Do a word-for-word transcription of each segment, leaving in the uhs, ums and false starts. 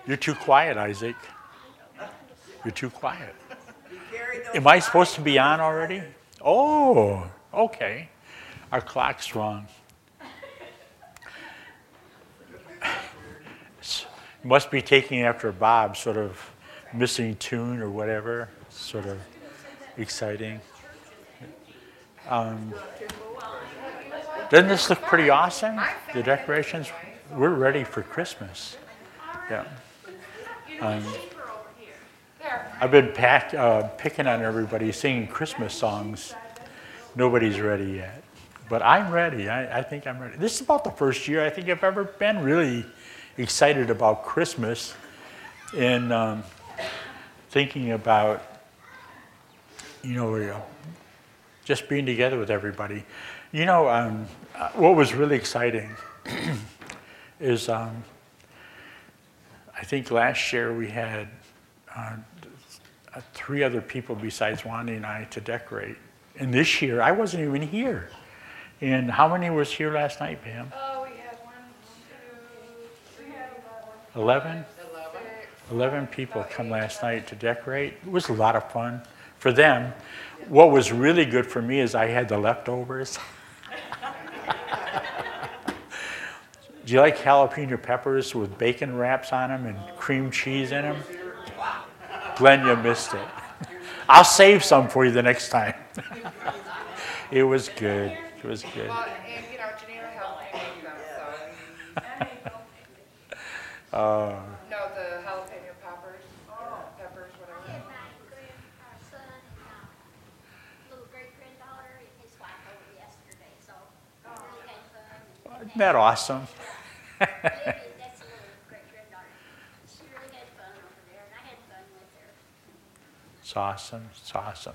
You're too quiet, Isaac. You're too quiet. Am I supposed to be on already? Oh, okay. Our clock's wrong. It must be taking after Bob, sort of missing tune or whatever, sort of exciting. Um, doesn't this look pretty awesome? The decorations, we're ready for Christmas. Yeah. Um, I've been pack, uh, picking on everybody, singing Christmas songs. Nobody's ready yet. But I'm ready. I, I think I'm ready. This is about the first year I think I've ever been really excited about Christmas and um, thinking about, you know, just being together with everybody. You know, um, what was really exciting is um, I think last year we had uh, three other people besides Wanda and I to decorate. And this year, I wasn't even here. And how many was here last night, Pam? Oh, we had one, two, we had eleven? eleven. eleven people come last night to decorate. It was a lot of fun for them. What was really good for me is I had the leftovers. Do you like jalapeno peppers with bacon wraps on them and cream cheese in them? Wow. Glenn, you missed it. I'll save some for you the next time. It was good. It was good. Well, and you know, Janina helped me make them, so. Uh, No, the jalapeno peppers, peppers, whatever. Isn't that awesome? It's awesome. It's awesome.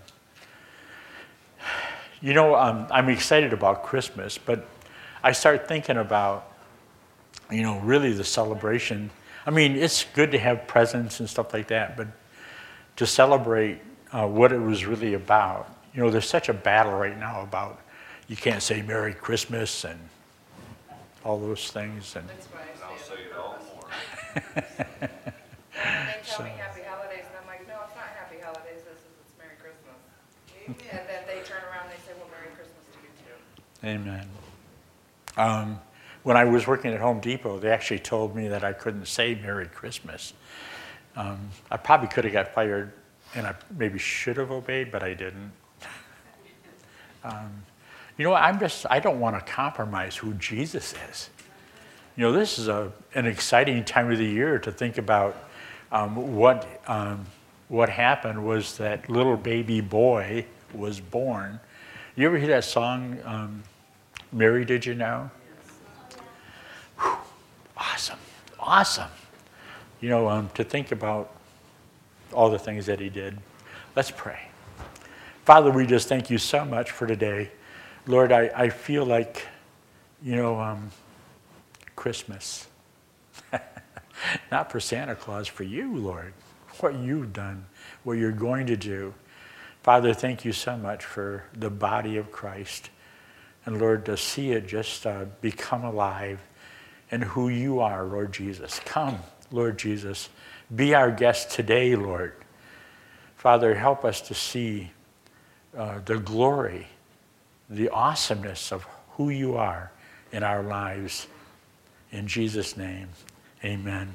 You know, um, I'm excited about Christmas, but I start thinking about, you know, really the celebration. I mean, it's good to have presents and stuff like that, but to celebrate uh, what it was really about. You know, there's such a battle right now about you can't say Merry Christmas and all those things. And That's why I I'll say say it all more. They tell So- me Happy Holidays, and I'm like, no, it's not Happy Holidays, this is, it's Merry Christmas. And then they turn around and they say, well, Merry Christmas to you too. Amen. Um, when I was working at Home Depot, they actually told me that I couldn't say Merry Christmas. Um, I probably could have got fired, and I maybe should have obeyed, but I didn't. Um, you know, I'm just, I don't want to compromise who Jesus is. You know, this is a, an exciting time of the year to think about um, what, um, what happened was that little baby boy was born. You ever hear that song, um, Mary, Did You Know? Whew, awesome, awesome. You know, um, to think about all the things that he did. Let's pray. Father, we just thank you so much for today. Lord, I, I feel like, you know, um, Christmas. Not for Santa Claus, for you, Lord. What you've done, what you're going to do. Father, thank you so much for the body of Christ. And Lord, to see it just uh, become alive in who you are, Lord Jesus. Come, Lord Jesus. Be our guest today, Lord. Father, help us to see uh, the glory, the awesomeness of who you are in our lives. In Jesus' name, amen.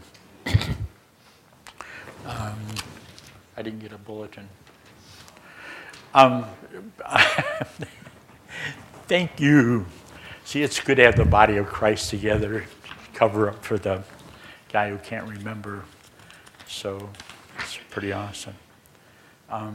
um, I didn't get a bulletin. Um, thank you. See, it's good to have the body of Christ together, cover up for the guy who can't remember. So it's pretty awesome. Um,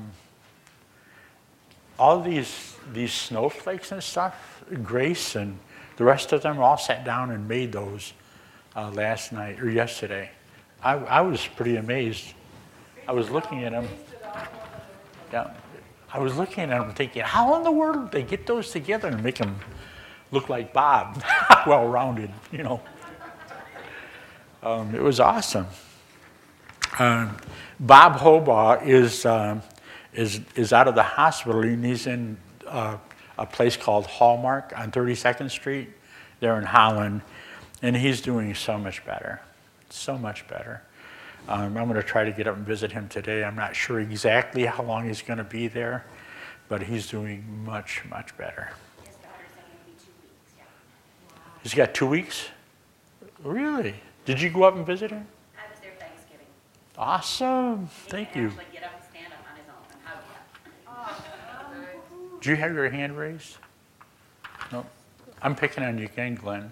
all these these snowflakes and stuff, Grace and the rest of them all sat down and made those uh, last night or yesterday. I, I was pretty amazed. I was looking at them. Yeah, I was looking at them thinking, how in the world did they get those together and make them look like Bob, well-rounded, you know? Um, it was awesome. Um, Bob Hobaugh is um, is is out of the hospital, and he's in uh, a place called Hallmark on thirty-second Street there in Holland, and he's doing so much better, so much better. Um, I'm going to try to get up and visit him today. I'm not sure exactly how long he's going to be there, but he's doing much, much better. His daughter said maybe two weeks, yeah. He's got two weeks? Really? Did you go up and visit him? I was there Thanksgiving. Awesome. Thank He you. can actually get up and stand up on his own and hug you. Do you have your hand raised? No. I'm picking on you again, Glenn.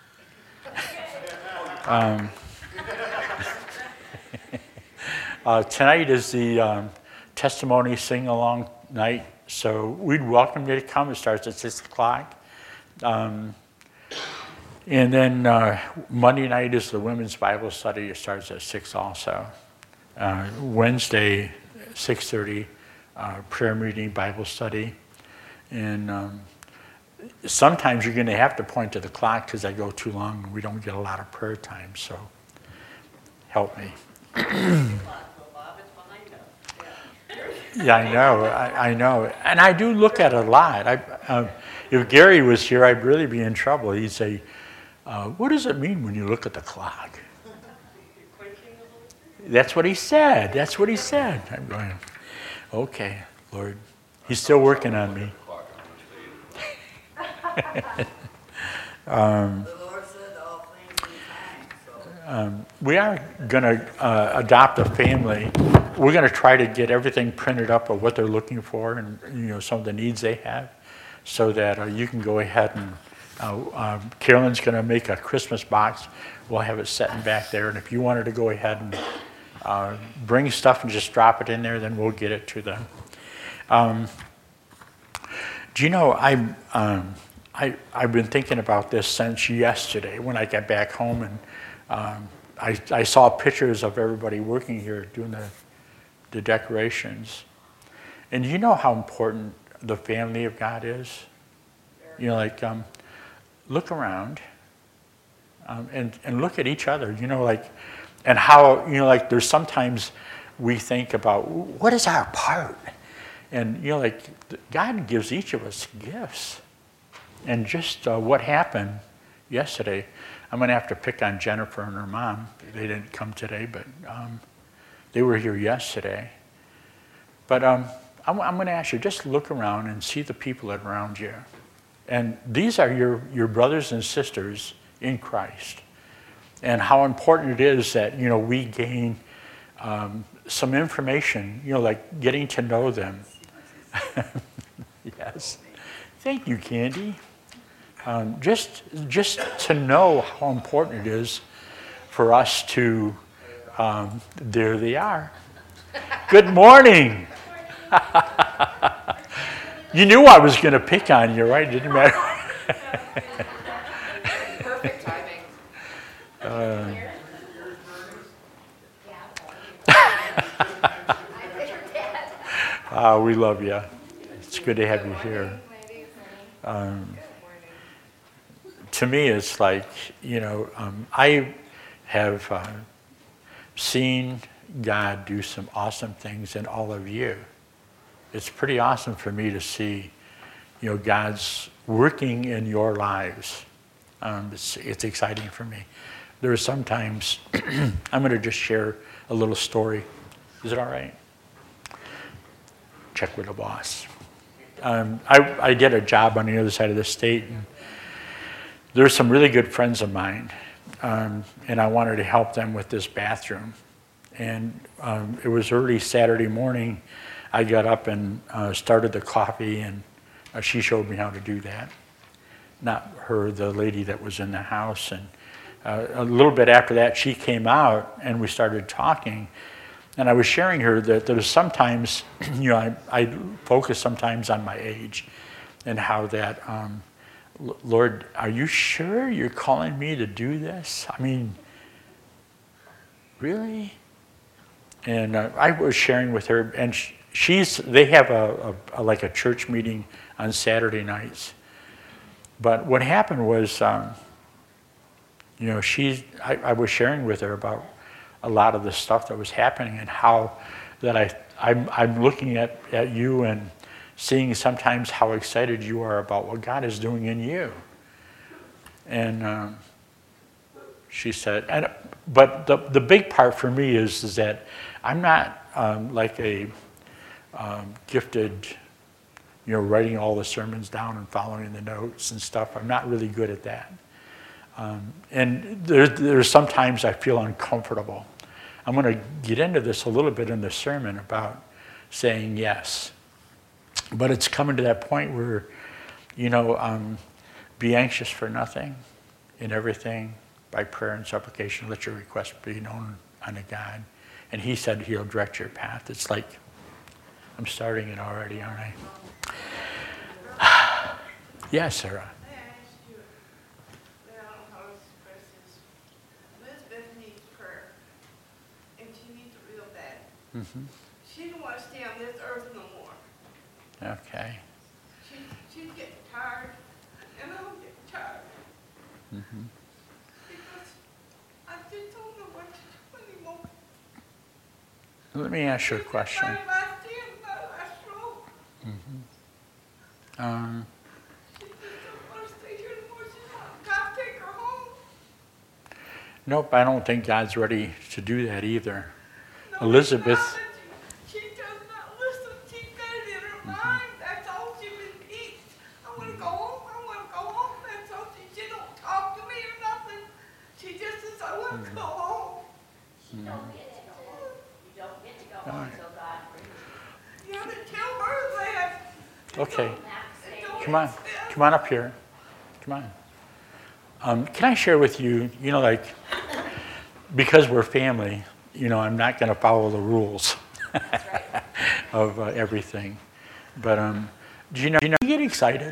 Um, uh, tonight is the um, testimony sing-along night, so we'd welcome you to come. It starts at six o'clock. Um, and then uh, Monday night is the women's Bible study. It starts at six also. Uh, Wednesday, six thirty, uh, prayer meeting, Bible study. And um, sometimes you're going to have to point to the clock because I go too long and we don't get a lot of prayer time, so help me. Yeah, I know, I, I know. And I do look at it a lot. I, um, if Gary was here, I'd really be in trouble. He'd say, uh, what does it mean when you look at the clock? That's what he said. That's what he said. I'm going, okay, Lord. He's still working on me. um, um, we are going to uh, adopt a family. We're going to try to get everything printed up of what they're looking for and you know some of the needs they have, so that uh, you can go ahead and uh, um, Carolyn's going to make a Christmas box. We'll have it sitting back there, and if you wanted to go ahead and uh, bring stuff and just drop it in there, then we'll get it to them. Um, do you know I? Um, I, I've been thinking about this since yesterday when I got back home, and um, I, I saw pictures of everybody working here doing the, the decorations. And you know how important the family of God is? You know, like, um, look around um, and, and look at each other, you know, like, and how, you know, like there's sometimes we think about what is our part? And, you know, like God gives each of us gifts. And just uh, what happened yesterday, I'm going to have to pick on Jennifer and her mom. They didn't come today, but um, they were here yesterday. But um, I'm, I'm going to ask you, just look around and see the people that are around you. And these are your, your brothers and sisters in Christ. And how important it is that, you know, we gain um, some information, you know, like getting to know them. Yes. Thank you, Candy. Um, just, just to know how important it is for us to, um, there they are. Good morning. You knew I was going to pick on you, right? Didn't matter. Perfect timing. Uh, uh, we love you. It's good to have you here. Um, to me, it's like, you know, um, I have uh, seen God do some awesome things in all of you. It's pretty awesome for me to see, you know, God's working in your lives. Um, it's, it's exciting for me. There are sometimes, I'm going to just share a little story. Is it all right? Check with the boss. Um, I, I did a job on the other side of the state, and there's some really good friends of mine, um, and I wanted to help them with this bathroom. And um, it was early Saturday morning. I got up and uh, started the coffee, and uh, she showed me how to do that. Not her, the lady that was in the house. And uh, a little bit after that, she came out, and we started talking. And I was sharing her that there's sometimes, you know, I, I focus sometimes on my age and how that, um, Lord, are you sure you're calling me to do this? I mean, really? And uh, I was sharing with her, and she, she's, they have a, a, a, like a church meeting on Saturday nights. But what happened was, um, you know, she, I, I was sharing with her about a lot of the stuff that was happening and how that I, I'm, I'm looking at, at you and seeing sometimes how excited you are about what God is doing in you. And um, she said, and but the the big part for me is is that I'm not um, like a um, gifted, you know, writing all the sermons down and following the notes and stuff. I'm not really good at that. Um, and there, there's sometimes I feel uncomfortable. I'm going to get into this a little bit in the sermon about saying yes. But it's coming to that point where, you know, um, be anxious for nothing, in everything, by prayer and supplication, let your requests be known unto God. And he said he'll direct your path. It's like, I'm starting it already, aren't I? Yes, Sarah. I asked you, I don't know how to express this. Elizabeth needs prayer, and she needs it real bad. Mm-hmm. She don't want to stay on this earth no more. Okay. She, she's getting tired, and I'm getting tired. Mm-hmm. Because I just don't know what to do anymore. Let me ask you a She's question. My last day and my last row. Mm-hmm. Um, She just don't want to stay here anymore. She wants God to take her home. nope, I don't think God's ready to do that either. No, Elizabeth. it's not that She, she does not listen. She's got it in her mind. That's all she repeats. I want to go home. I want to go home. That's all she. She don't talk to me or nothing. She just says, I want to go home. You don't get to go home. You don't get to go All home right. until God brings you. You have to tell her that. Okay. You have to stay Don't Come on. accept- Come on up here. Come on. Um, can I share with you, you know, like, because we're family, you know, I'm not going to follow the rules of uh, everything. But um, do you know, do you know, you get excited?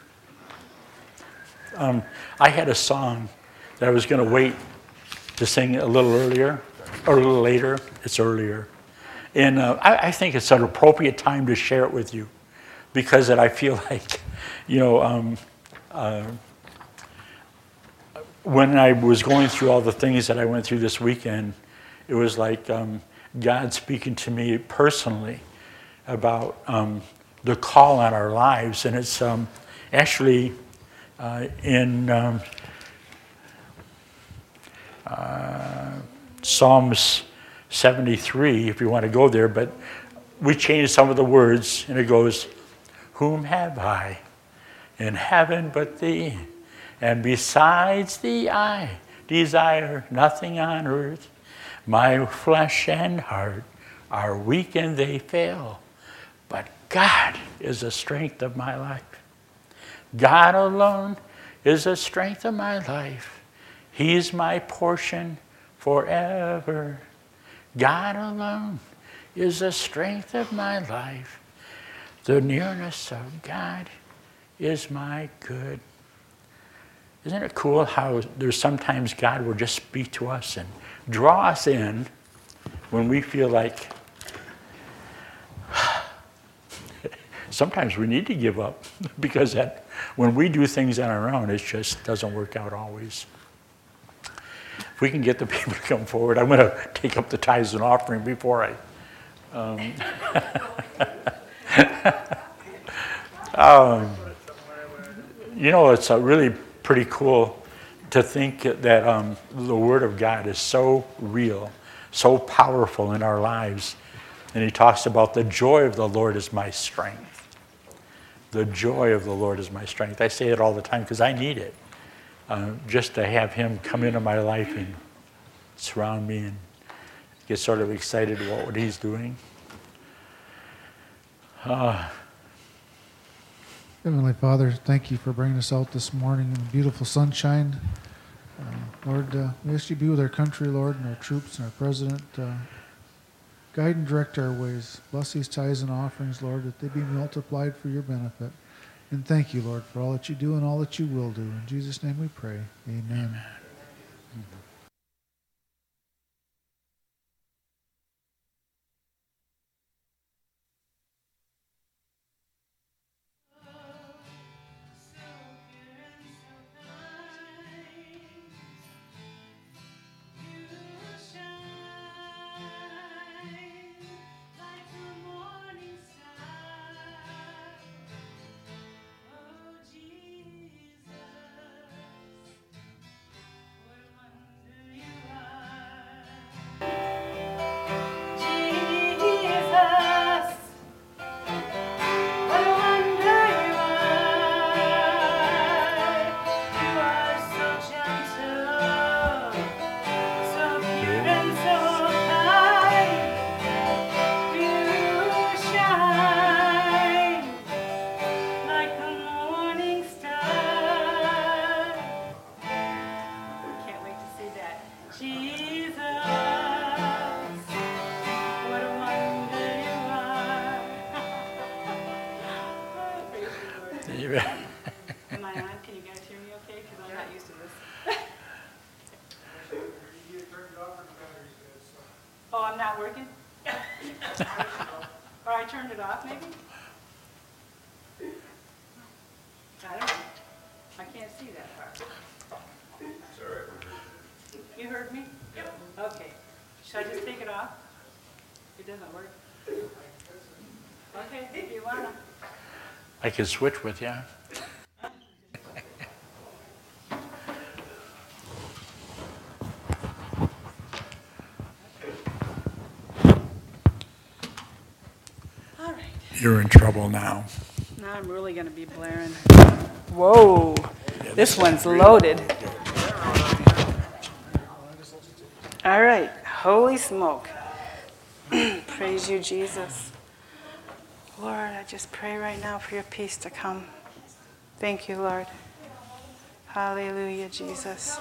Um, I had a song that I was going to wait to sing a little earlier, or a little later. It's earlier. And uh, I, I think it's an appropriate time to share it with you because that I feel like, you know, um, uh, when I was going through all the things that I went through this weekend, it was like um, God speaking to me personally about um, the call on our lives. And it's um, actually uh, in um, uh, Psalms seventy-three, if you want to go there, but we changed some of the words, and it goes, whom have I in heaven but thee? And besides thee I desire nothing on earth. My flesh and heart are weak and they fail, but God is the strength of my life. God alone is the strength of my life. He's my portion forever. God alone is the strength of my life. The nearness of God is my good. Isn't it cool how there's sometimes God will just speak to us and draw us in when we feel like sometimes we need to give up because that when we do things on our own, it just doesn't work out always. If we can get the people to come forward, I'm going to take up the tithes and offering before I. Um, um, you know, it's a really pretty cool to think that um, the Word of God is so real, so powerful in our lives. And he talks about the joy of the Lord is my strength. The joy of the Lord is my strength. I say it all the time because I need it. Uh, just to have him come into my life and surround me and get sort of excited about what he's doing. Uh, Heavenly Father, thank you for bringing us out this morning in the beautiful sunshine. Uh, Lord, uh, we ask you to be with our country, Lord, and our troops and our president. Uh, guide and direct our ways. Bless these tithes and offerings, Lord, that they be multiplied for your benefit. And thank you, Lord, for all that you do and all that you will do. In Jesus' name we pray. Amen. Amen. Mm-hmm. Jesus, what a Oh, I'm not working? Or I turned it off, maybe? I don't know. I can't see that part. You heard me? Yep. Okay. Should I just take it off? It doesn't work. Okay, if you wanna. I can switch with you. All right. You're in trouble now. Now I'm really gonna be blaring. Whoa, this one's loaded. All right, holy smoke. Praise you, Jesus. Lord, I just pray right now for your peace to come. Thank you, Lord. Hallelujah, Jesus.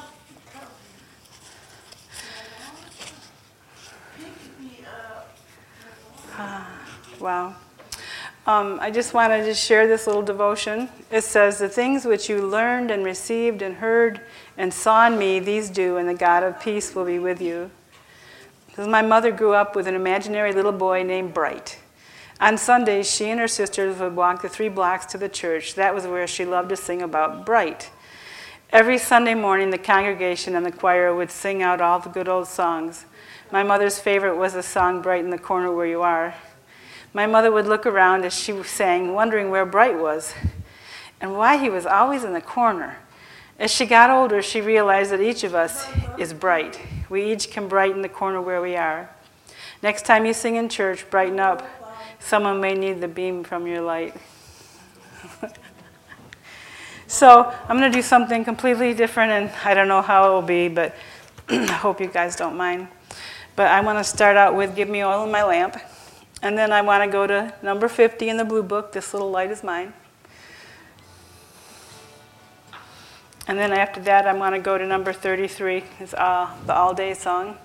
Ah, wow. Um, I just wanted to share this little devotion. It says, the things which you learned and received and heard and saw in me, these do, and the God of peace will be with you. Because my mother grew up with an imaginary little boy named Bright. On Sundays, she and her sisters would walk the three blocks to the church. That was where she loved to sing about Bright. Every Sunday morning, the congregation and the choir would sing out all the good old songs. My mother's favorite was the song, Bright in the Corner Where You Are. My mother would look around as she sang, wondering where Bright was and why he was always in the corner. As she got older, she realized that each of us is bright. We each can brighten the corner where we are. Next time you sing in church, brighten up. Someone may need the beam from your light. So I'm going to do something completely different, and I don't know how it will be, but I hope you guys don't mind. But I want to start out with Give Me Oil in My Lamp. And then I want to go to number fifty in the blue book, This Little Light Is Mine. And then after that, I want to go to number thirty-three. It's uh, the All Day song.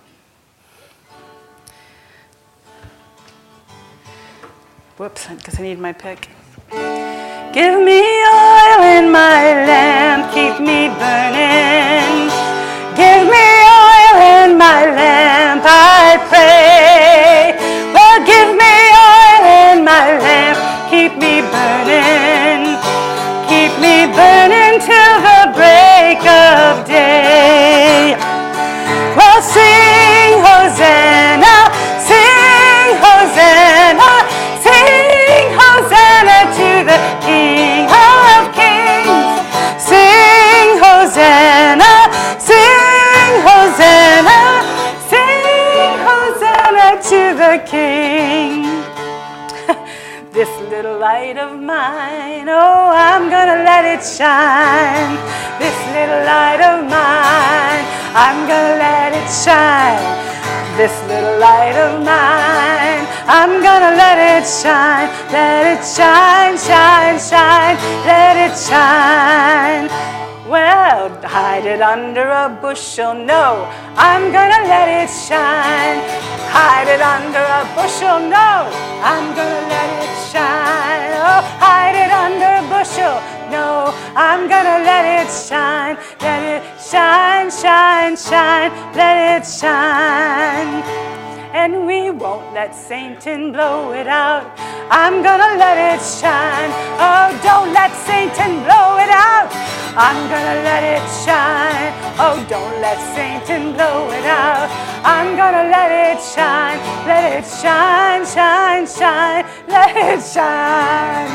Whoops, because I need my pick. Give me oil in my lamp, keep me burning. Give me oil in my lamp, I pray. Well, give me oil in my lamp, keep me burning. Keep me burning till the break of day. Well, sing Hosanna, sing Hosanna, sing Hosanna to the King of Kings. Sing Hosanna, sing Hosanna, sing Hosanna to the King. This little light of mine, oh, I'm gonna let it shine. This little light of mine, I'm gonna let it shine. This little light of mine, I'm gonna let it shine. Let it shine, shine, shine, let it shine. Well, hide it under a bushel, no, I'm gonna let it shine. Hide it under a bushel, no, I'm gonna let it shine. Oh, hide it under a bushel, no, I'm gonna let it shine. Let it shine, shine, shine, let it shine. And we won't let Satan blow it out. I'm gonna let it shine. Oh, don't let Satan blow it out. I'm gonna let it shine. Oh, don't let Satan blow it out. I'm gonna let it shine. Let it shine, shine, shine. Let it shine.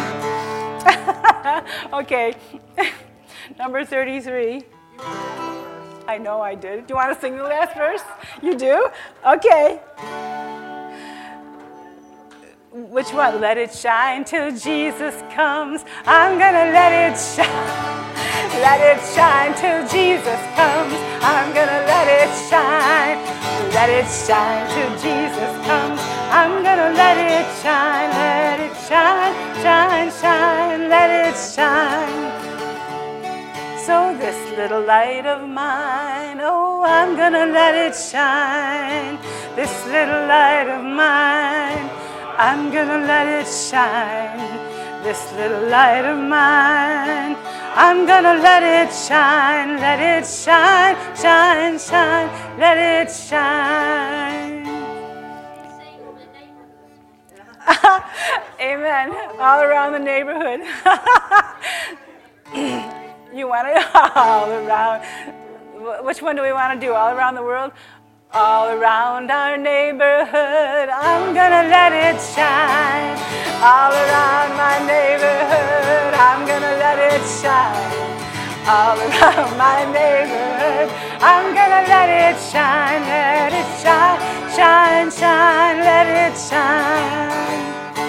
Okay. Number thirty-three. I know I did. Do you want to sing the last verse? You do? Okay. Which one? Let it shine till Jesus comes. I'm gonna let it shine. Let it shine till Jesus comes. I'm gonna let it shine. Let it shine till Jesus comes. I'm gonna let it shine. Let it shine, shine, shine. Let it shine. So this little light of mine, oh, I'm gonna let it shine. This little light of mine, I'm gonna let it shine. This little light of mine, I'm gonna let it shine. Let it shine, shine, shine, let it shine. Amen. All around the neighborhood. You want it all around. Wh- Which one do we want to do? All around the world? All around our neighborhood, I'm gonna let it shine. All around my neighborhood, I'm gonna let it shine. All around my neighborhood, I'm gonna let it shine. Let it shine, shine, shine, let it shine.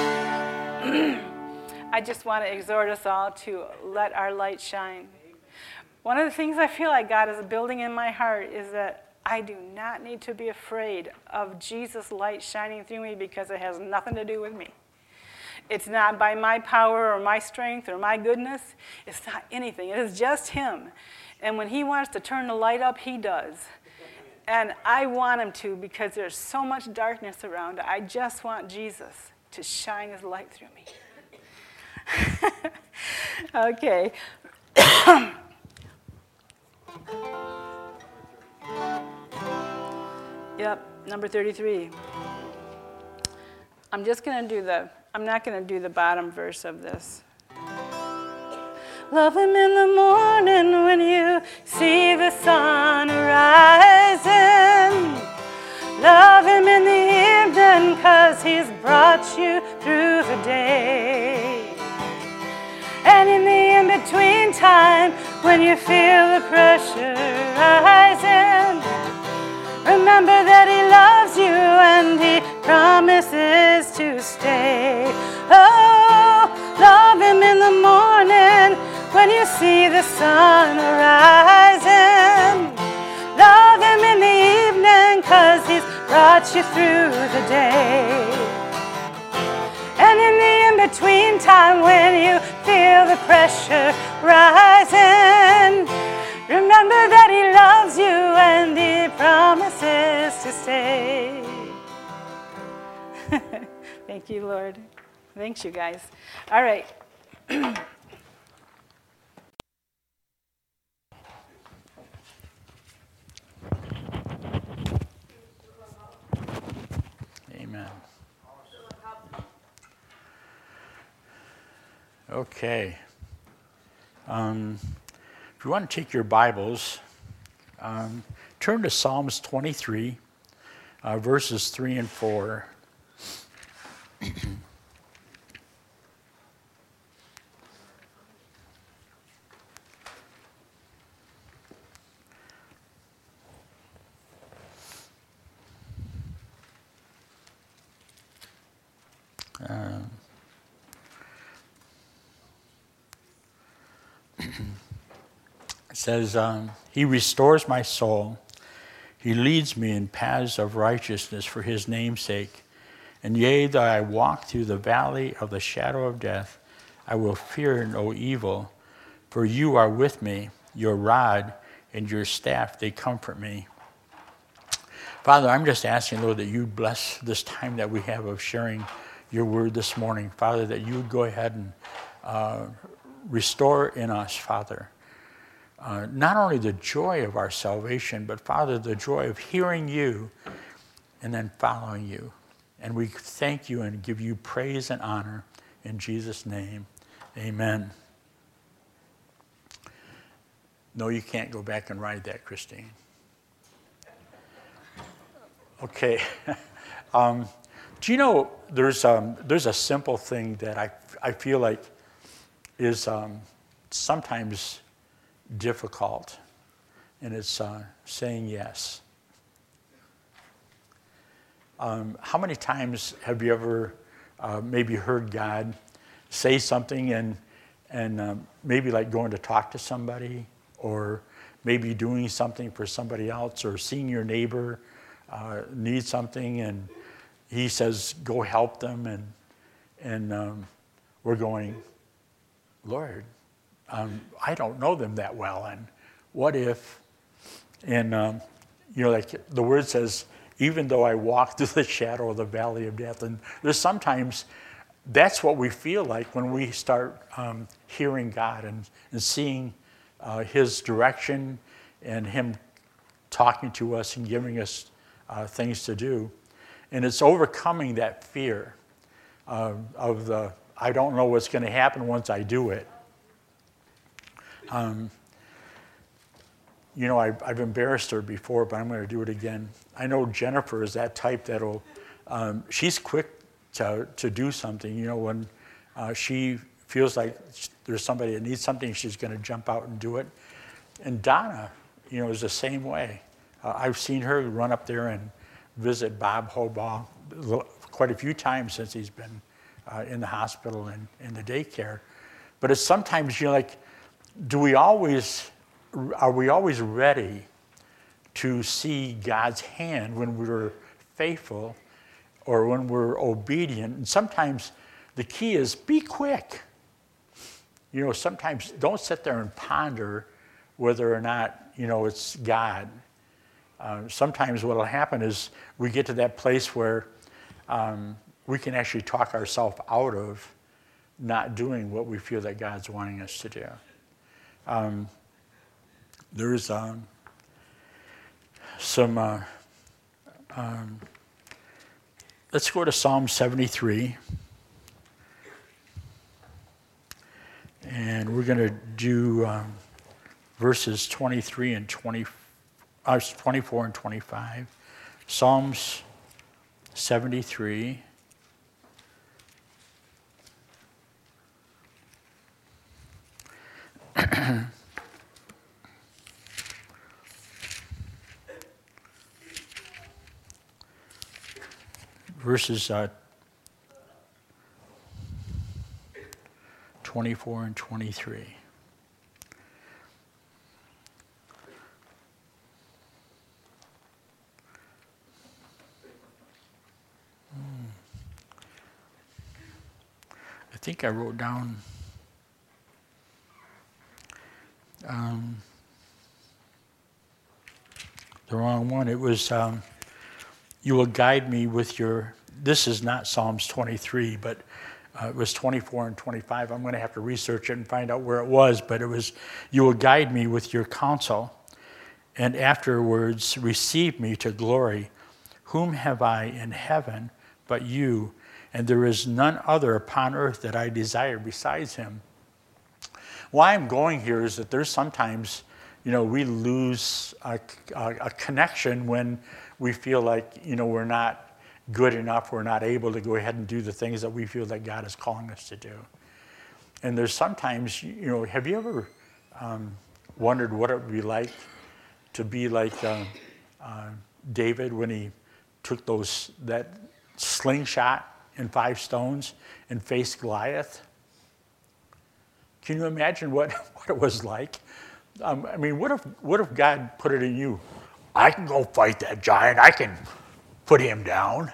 I just want to exhort us all to let our light shine. One of the things I feel like God is building in my heart is that I do not need to be afraid of Jesus' light shining through me because it has nothing to do with me. It's not by my power or my strength or my goodness. It's not anything. It is just him. And when he wants to turn the light up, he does. And I want him to because there's so much darkness around. I just want Jesus to shine his light through me. Okay. Yep, number thirty-three. I'm just going to do the, I'm not going to do the bottom verse of this. Love him in the morning when you see the sun rising. Love him in the evening 'cause he's brought you through the day. And in the in-between time when you feel the pressure rising, remember that he loves you and he promises to stay. Oh, love him in the morning when you see the sun rising. Love him in the evening 'cause he's brought you through the day. And in the in-between time when you feel the pressure rising, remember that he loves you and he promises to stay. Thank you, Lord. Thanks, you guys. All right. Amen. Okay. Um, if you want to take your Bibles, um, turn to Psalms twenty-three, uh, verses three and four. Um, It says, um, he restores my soul. He leads me in paths of righteousness for his name's sake. And yea, though I walk through the valley of the shadow of death, I will fear no evil, for you are with me. Your rod and your staff, they comfort me. Father, I'm just asking, Lord, that you bless this time that we have of sharing your word this morning. Father, that you would go ahead and uh, restore in us, Father, Uh, not only the joy of our salvation, but Father, the joy of hearing you and then following you. And we thank you and give you praise and honor in Jesus' name. Amen. No, you can't go back and ride that, Christine. Okay. um, do you know there's um, there's a simple thing that I I feel like is um, sometimes difficult, and it's uh, saying yes. Um, how many times have you ever uh, maybe heard God say something and and um, maybe like going to talk to somebody, or maybe doing something for somebody else, or seeing your neighbor uh, need something and he says go help them, and and um, we're going, Lord, Um, I don't know them that well, and what if, and um, you know, like the word says, even though I walk through the shadow of the valley of death, and there's sometimes that's what we feel like when we start um, hearing God and, and seeing uh, his direction and him talking to us and giving us uh, things to do, and it's overcoming that fear uh, of the I don't know what's going to happen once I do it. Um, you know, I've, I've embarrassed her before, but I'm going to do it again. I know Jennifer is that type that'll, um, she's quick to, to do something. You know, when uh, she feels like there's somebody that needs something, she's going to jump out and do it. And Donna, you know, is the same way. Uh, I've seen her run up there and visit Bob Hobaugh quite a few times since he's been uh, in the hospital and in the daycare. But it's sometimes, you know, like, do we always, are we always ready to see God's hand when we're faithful or when we're obedient? And sometimes the key is be quick. You know, sometimes don't sit there and ponder whether or not, you know, it's God. Uh, sometimes what will happen is we get to that place where um, we can actually talk ourselves out of not doing what we feel that God's wanting us to do. Um, there's um, some, uh, um, let's go to Psalm seventy-three. And we're going to do um, verses twenty-three and twenty, uh, twenty-four and twenty-five. Psalms seventy-three. Verses uh, twenty-four and twenty-three. Hmm. I think I wrote down um, the wrong one. It was, um, you will guide me with your, this is not Psalms twenty-three, but Uh, it was twenty-four and twenty-five. I'm going to have to research it and find out where it was, but it was, you will guide me with your counsel, and afterwards receive me to glory. Whom have I in heaven but you? And there is none other upon earth that I desire besides him. Why I'm going here is that there's sometimes, you know, we lose a, a, a connection when we feel like, you know, we're not good enough, we're not able to go ahead and do the things that we feel that God is calling us to do. And there's sometimes, you know, have you ever um, wondered what it would be like to be like uh, uh, David when he took those that slingshot and five stones and faced Goliath? Can you imagine what, what it was like? Um, I mean, what if what if God put it in you? I can go fight that giant. I can put him down.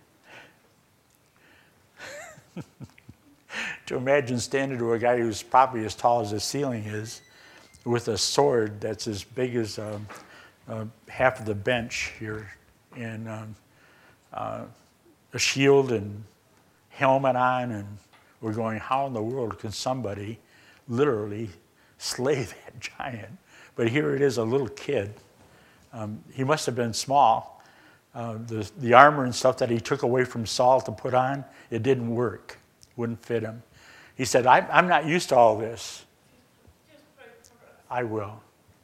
To imagine standing to a guy who's probably as tall as the ceiling is with a sword that's as big as um, uh, half of the bench here, and um, uh, a shield and helmet on, and we're going, how in the world can somebody literally slay that giant? But here it is, a little kid. Um, he must have been small. Uh, the, the armor and stuff that he took away from Saul to put on, it didn't work, wouldn't fit him. He said, I'm, I'm not used to all this. I will.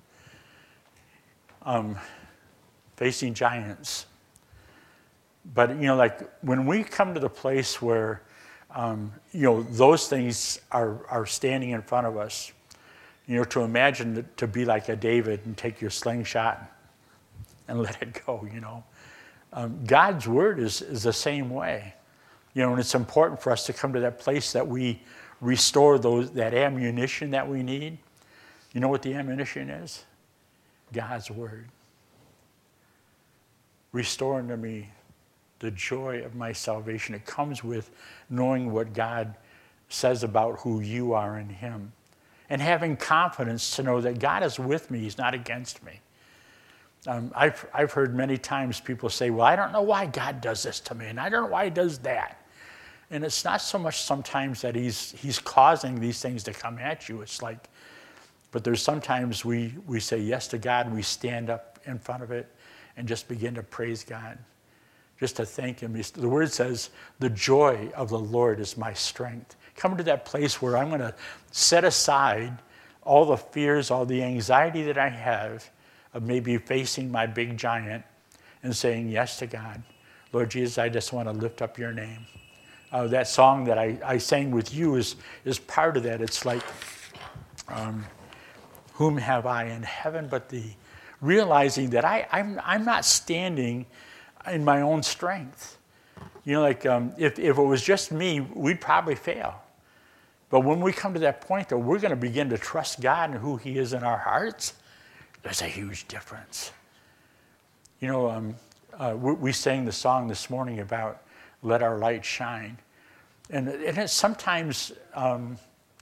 Um, facing giants. But, you know, like when we come to the place where, um, you know, those things are, are standing in front of us, you know, to imagine to be like a David and take your slingshot and let it go, you know. Um, God's word is, is the same way. You know, and it's important for us to come to that place that we restore those that ammunition that we need. You know what the ammunition is? God's word. Restore unto me the joy of my salvation. It comes with knowing what God says about who you are in him. And having confidence to know that God is with me, he's not against me. Um, I've, I've heard many times people say, well, I don't know why God does this to me, and I don't know why he does that. And it's not so much sometimes that he's, he's causing these things to come at you. It's like, but there's sometimes we, we say yes to God, and we stand up in front of it and just begin to praise God, just to thank him. The word says, the joy of the Lord is my strength. coming to that place where I'm going to set aside all the fears, all the anxiety that I have of maybe facing my big giant and saying yes to God. Lord Jesus, I just want to lift up your name. Uh, that song that I, I sang with you is, is part of that. It's like, um, whom have I in heaven but thee? Realizing that I, I'm, I'm not standing in my own strength. You know, like um, if, if it was just me, we'd probably fail. But when we come to that point that we're going to begin to trust God and who he is in our hearts, there's a huge difference. You know, um, uh, we, we sang the song this morning about let our light shine. And, and it's sometimes, um,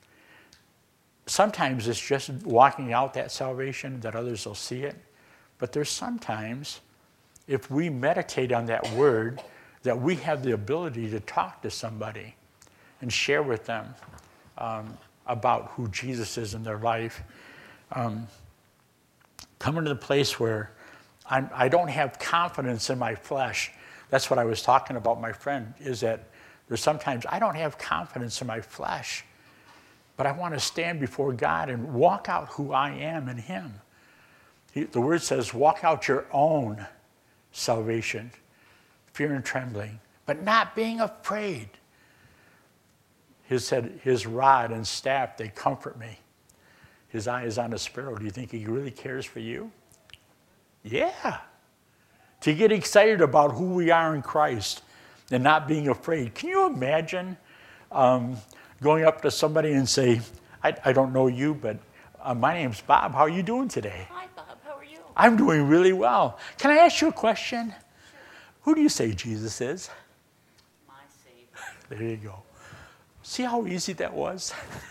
sometimes it's just walking out that salvation that others will see it. But there's sometimes, if we meditate on that word, that we have the ability to talk to somebody and share with them um, about who Jesus is in their life. Um, coming to the place where I'm, I don't have confidence in my flesh. That's what I was talking about, my friend, is that there's sometimes I don't have confidence in my flesh, but I want to stand before God and walk out who I am in him. He, the word says, walk out your own salvation, fear and trembling, but not being afraid. He said, his rod and staff, they comfort me. His eye is on a sparrow. Do you think he really cares for you? Yeah. To get excited about who we are in Christ and not being afraid. Can you imagine um, going up to somebody and say, I, I don't know you, but uh, my name's Bob. How are you doing today? Hi, Bob. How are you? I'm doing really well. Can I ask you a question? Sure. Who do you say Jesus is? My Savior. There you go. See how easy that was?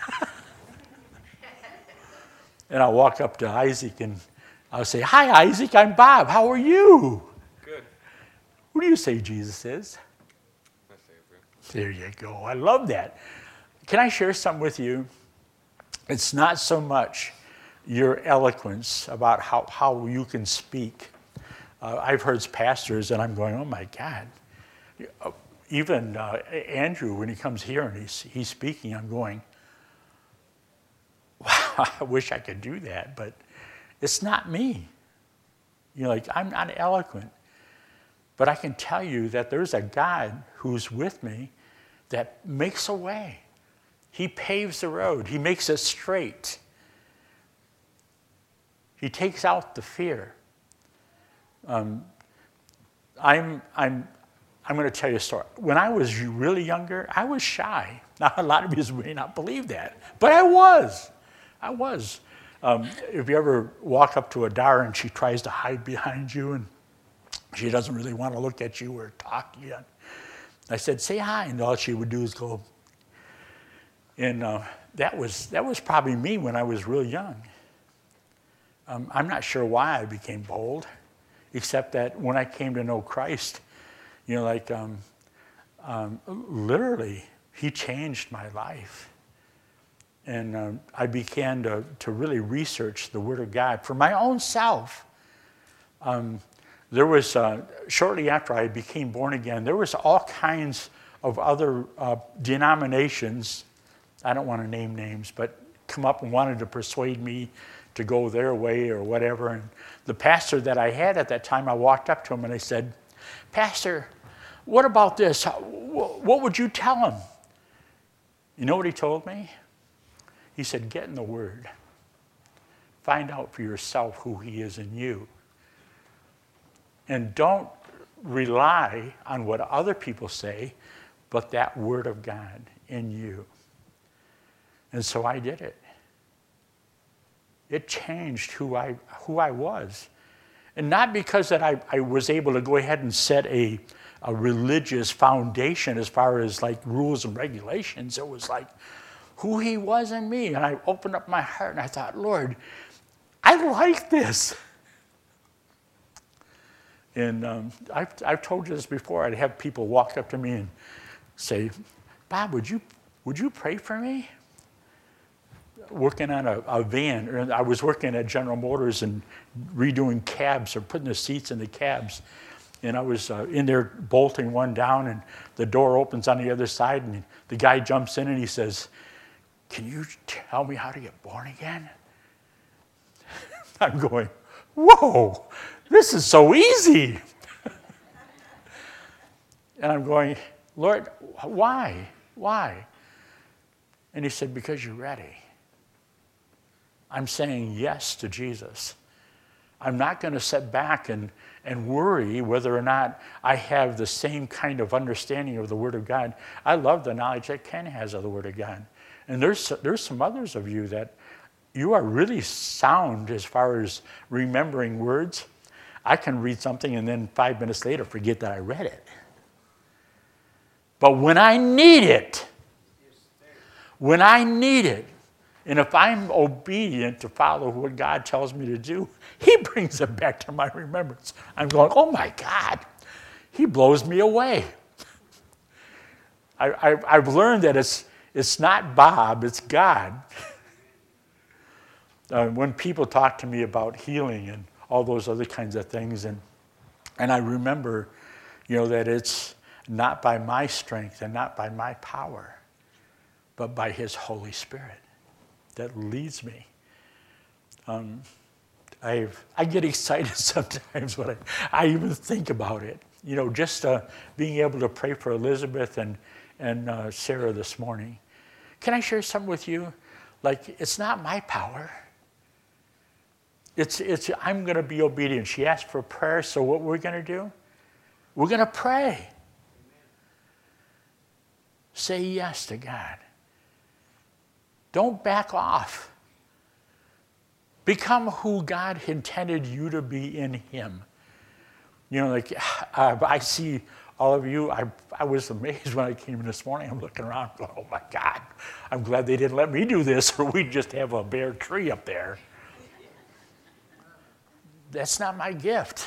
And I'll walk up to Isaac and I'll say, hi, Isaac, I'm Bob. How are you? Good. Who do you say Jesus is? My Savior. There you go. I love that. Can I share something with you? It's not so much your eloquence about how, how you can speak. Uh, I've heard pastors and I'm going, oh my God. Even uh, Andrew, when he comes here and he's, he's speaking, I'm going, wow, I wish I could do that, but it's not me. You know, like, I'm not eloquent. But I can tell you that there's a God who's with me that makes a way. He paves the road. He makes it straight. He takes out the fear. Um, I'm, I'm, I'm going to tell you a story. When I was really younger, I was shy. Now, a lot of you may not believe that, but I was. I was. Um, if you ever walk up to a Dar and she tries to hide behind you and she doesn't really want to look at you or talk to you, I said, say hi, and all she would do is go. And uh, that was that was probably me when I was real young. Um, I'm not sure why I became bold, except that when I came to know Christ, you know, like um, um, literally, he changed my life. And um, I began to, to really research the Word of God for my own self. Um, there was, uh, shortly after I became born again, there was all kinds of other uh, denominations, I don't want to name names, but come up and wanted to persuade me to go their way or whatever. And the pastor that I had at that time, I walked up to him and I said, Pastor, what about this? What would you tell him? You know what he told me? He said, get in the Word. Find out for yourself who he is in you. And don't rely on what other people say, but that Word of God in you. And so I did it. It changed who I, who I was. And not because that I, I was able to go ahead and set a, a religious foundation as far as like rules and regulations. It was like who he was in me. And I opened up my heart and I thought, Lord, I like this. And um, I've, I've told you this before. I'd have people walk up to me and say, Bob, would you, would you pray for me? Working on a, a van, or I was working at General Motors and redoing cabs or putting the seats in the cabs. And I was uh, in there bolting one down, and the door opens on the other side, and the guy jumps in and he says, "Can you tell me how to get born again?" I'm going, "Whoa, this is so easy." And I'm going, "Lord, why? Why?" And he said, "Because you're ready." I'm saying yes to Jesus. I'm not going to sit back and, and worry whether or not I have the same kind of understanding of the Word of God. I love the knowledge that Ken has of the Word of God. And there's, there's some others of you that you are really sound as far as remembering words. I can read something and then five minutes later forget that I read it. But when I need it, when I need it, and if I'm obedient to follow what God tells me to do, he brings it back to my remembrance. I'm going, "Oh my God, he blows me away." I, I, I've learned that it's, it's not Bob, it's God. Uh, when people talk to me about healing and all those other kinds of things, and, and I remember, you know, that it's not by my strength and not by my power, but by his Holy Spirit that leads me. Um, I've, I get excited sometimes when I, I even think about it. You know, just uh, being able to pray for Elizabeth and, and uh, Sarah this morning. Can I share something with you? Like, it's not my power. It's, it's, I'm going to be obedient. She asked for prayer, so what we're going to do? We're going to pray. Say yes to God. Don't back off. Become who God intended you to be in him. You know, like uh, I see all of you. I, I was amazed when I came in this morning. I'm looking around going, "Oh my God, I'm glad they didn't let me do this, or we'd just have a bare tree up there." That's not my gift.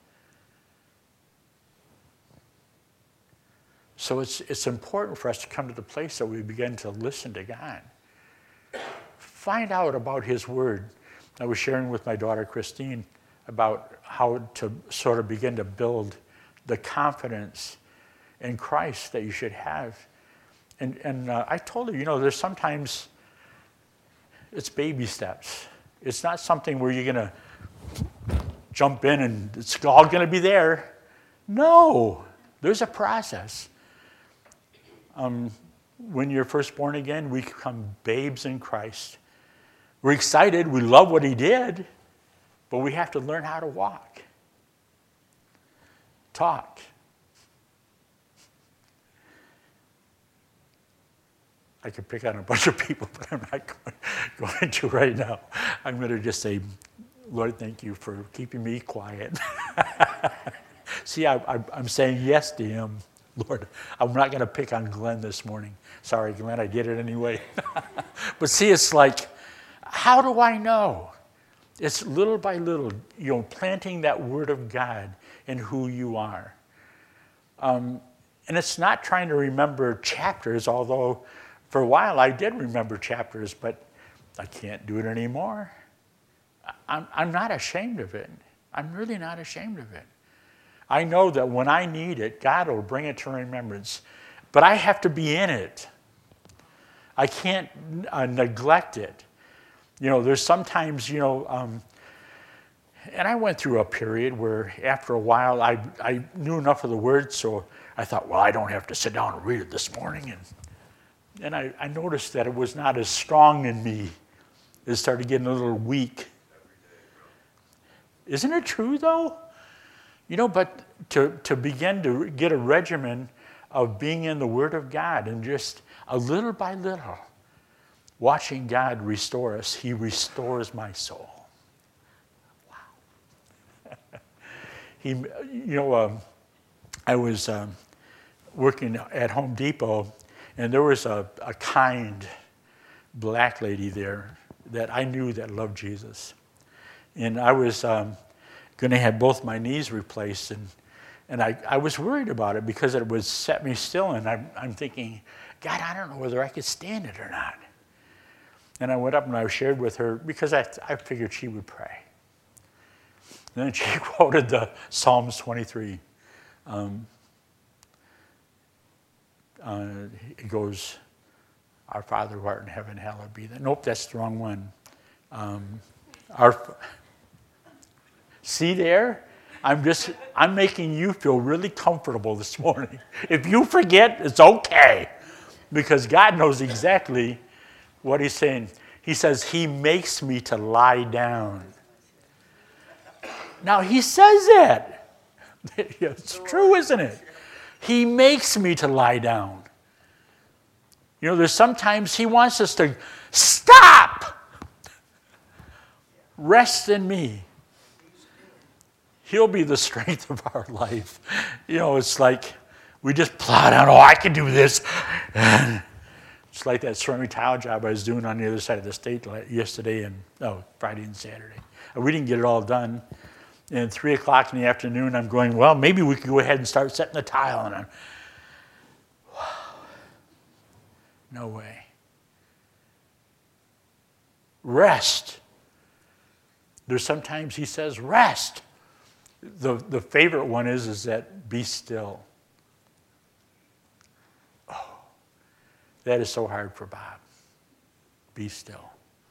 So it's, it's important for us to come to the place that we begin to listen to God. Find out about his word. I was sharing with my daughter Christine about how to sort of begin to build the confidence in Christ that you should have. And, and uh, I told her, you know, there's sometimes it's baby steps. It's not something where you're going to jump in and it's all going to be there. No, there's a process. Um, when you're first born again, we become babes in Christ. We're excited. We love what he did, but we have to learn how to walk, talk. I could pick on a bunch of people, but I'm not going, going to right now. I'm going to just say, "Lord, thank you for keeping me quiet." See, I, I, I'm saying yes to him. Lord, I'm not going to pick on Glenn this morning. Sorry, Glenn, I did it anyway. But see, it's like, how do I know? It's little by little, you know, planting that word of God in who you are. Um, and it's not trying to remember chapters, although for a while I did remember chapters, but I can't do it anymore. I'm, I'm not ashamed of it. I'm really not ashamed of it. I know that when I need it, God will bring it to remembrance. But I have to be in it. I can't uh, neglect it. You know, there's sometimes, you know, um, and I went through a period where after a while I, I knew enough of the word, so I thought, well, I don't have to sit down and read it this morning. And, and I, I noticed that it was not as strong in me. It started getting a little weak. Isn't it true, though? You know, but to, to begin to get a regimen of being in the Word of God and just a little by little watching God restore us. He restores my soul. Wow. he, you know, um, I was um, working at Home Depot, and there was a, a kind black lady there that I knew that loved Jesus. And I was um, going to have both my knees replaced, and and I, I was worried about it because it would set me still, and I'm, I'm thinking, God, I don't know whether I could stand it or not. And I went up and I shared with her because I, I figured she would pray. And then she quoted the Psalms twenty-three. Um, uh, it goes, "Our Father who art in heaven, hallowed be thy." Nope, that's the wrong one. Um, our see there, I'm just I'm making you feel really comfortable this morning. If you forget, it's okay, because God knows exactly what He's saying. He says, He makes me to lie down. Now, He says that. It's true, isn't it? He makes me to lie down. You know, there's sometimes He wants us to stop. Rest in me. He'll be the strength of our life. You know, it's like we just plow down, oh, I can do this. It's like that ceramic tile job I was doing on the other side of the state yesterday and, oh, Friday and Saturday. And we didn't get it all done. And at three o'clock in the afternoon, I'm going, well, maybe we could go ahead and start setting the tile. And I'm, wow, no way. Rest. There's sometimes He says, rest. The, the favorite one is, is that be still. Oh, that is so hard for Bob. Be still.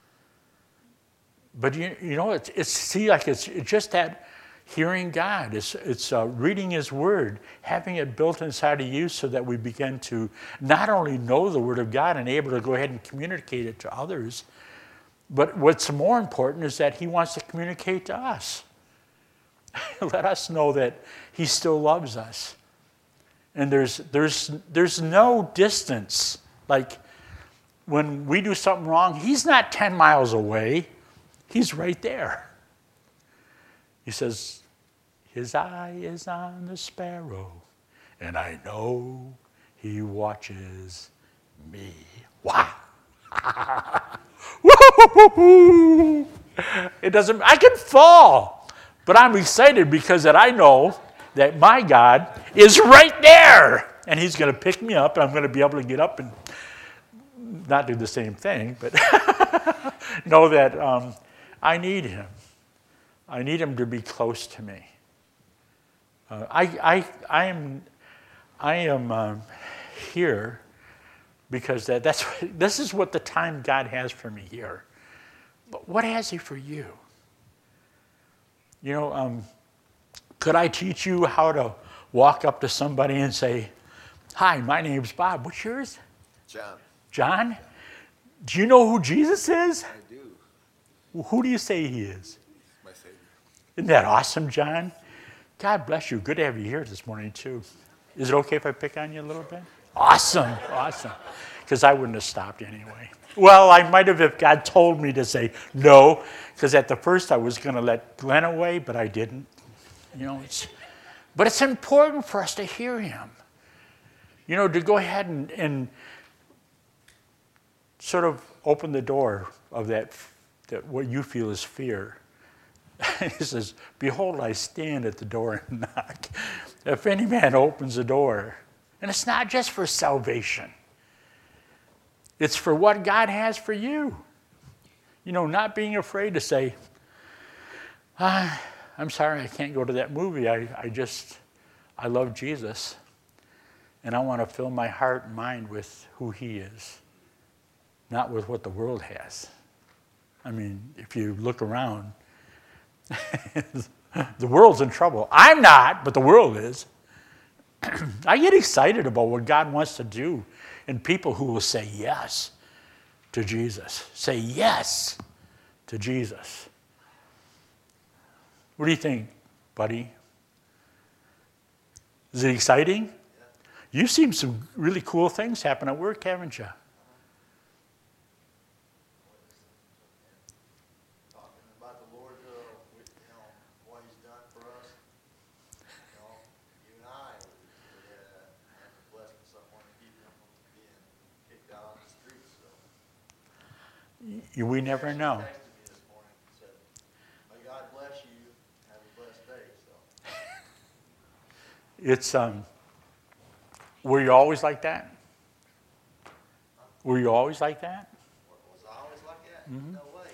But you, you know, it's, it's see, like it's, it's just that hearing God. It's, it's uh, reading His Word, having it built inside of you so that we begin to not only know the Word of God and able to go ahead and communicate it to others, but what's more important is that He wants to communicate to us. Let us know that He still loves us. And there's, there's, there's no distance. Like when we do something wrong, He's not ten miles away. He's right there. He says, His eye is on the sparrow, and I know He watches me. Wow. It doesn't, I can fall, but I'm excited because that I know that my God is right there, and He's going to pick me up, and I'm going to be able to get up and not do the same thing, but know that um, I need Him. I need Him to be close to me. Uh, I, I, I am, I am um, here because that, that's this is what the time God has for me here. But what has He for you? You know, um, could I teach you how to walk up to somebody and say, "Hi, my name's Bob. What's yours?" John. John? Do you know who Jesus is? I do. Who do you say He is? My Savior. Isn't that awesome, John? God bless you. Good to have you here this morning, too. Is it okay if I pick on you a little bit? Awesome, awesome. Because I wouldn't have stopped anyway. Well, I might have if God told me to say no, because at the first I was going to let Glenn away, but I didn't. You know, it's, but it's important for us to hear Him. You know, to go ahead and, and sort of open the door of that, that what you feel is fear. He says, "Behold, I stand at the door and knock. If any man opens the door," and it's not just for salvation. It's for what God has for you. You know, not being afraid to say, ah, "I'm sorry, I can't go to that movie. I, I just, I love Jesus. And I want to fill my heart and mind with who He is, not with what the world has." I mean, if you look around, the world's in trouble. I'm not, but the world is. I get excited about what God wants to do in people who will say yes to Jesus. Say yes to Jesus. What do you think, buddy? Is it exciting? You've seen some really cool things happen at work, haven't you? Talking about the Lord, uh, with, you know, what He's done for us. You know, you and I would uh, have the blessing of someone to keep Him from being kicked out on the streets. So. You- We never know. He texted me this morning and said, "May God bless you. Have a blessed day." So. It's, um, were you always like that? Were you always like that? Was I always like that? No way.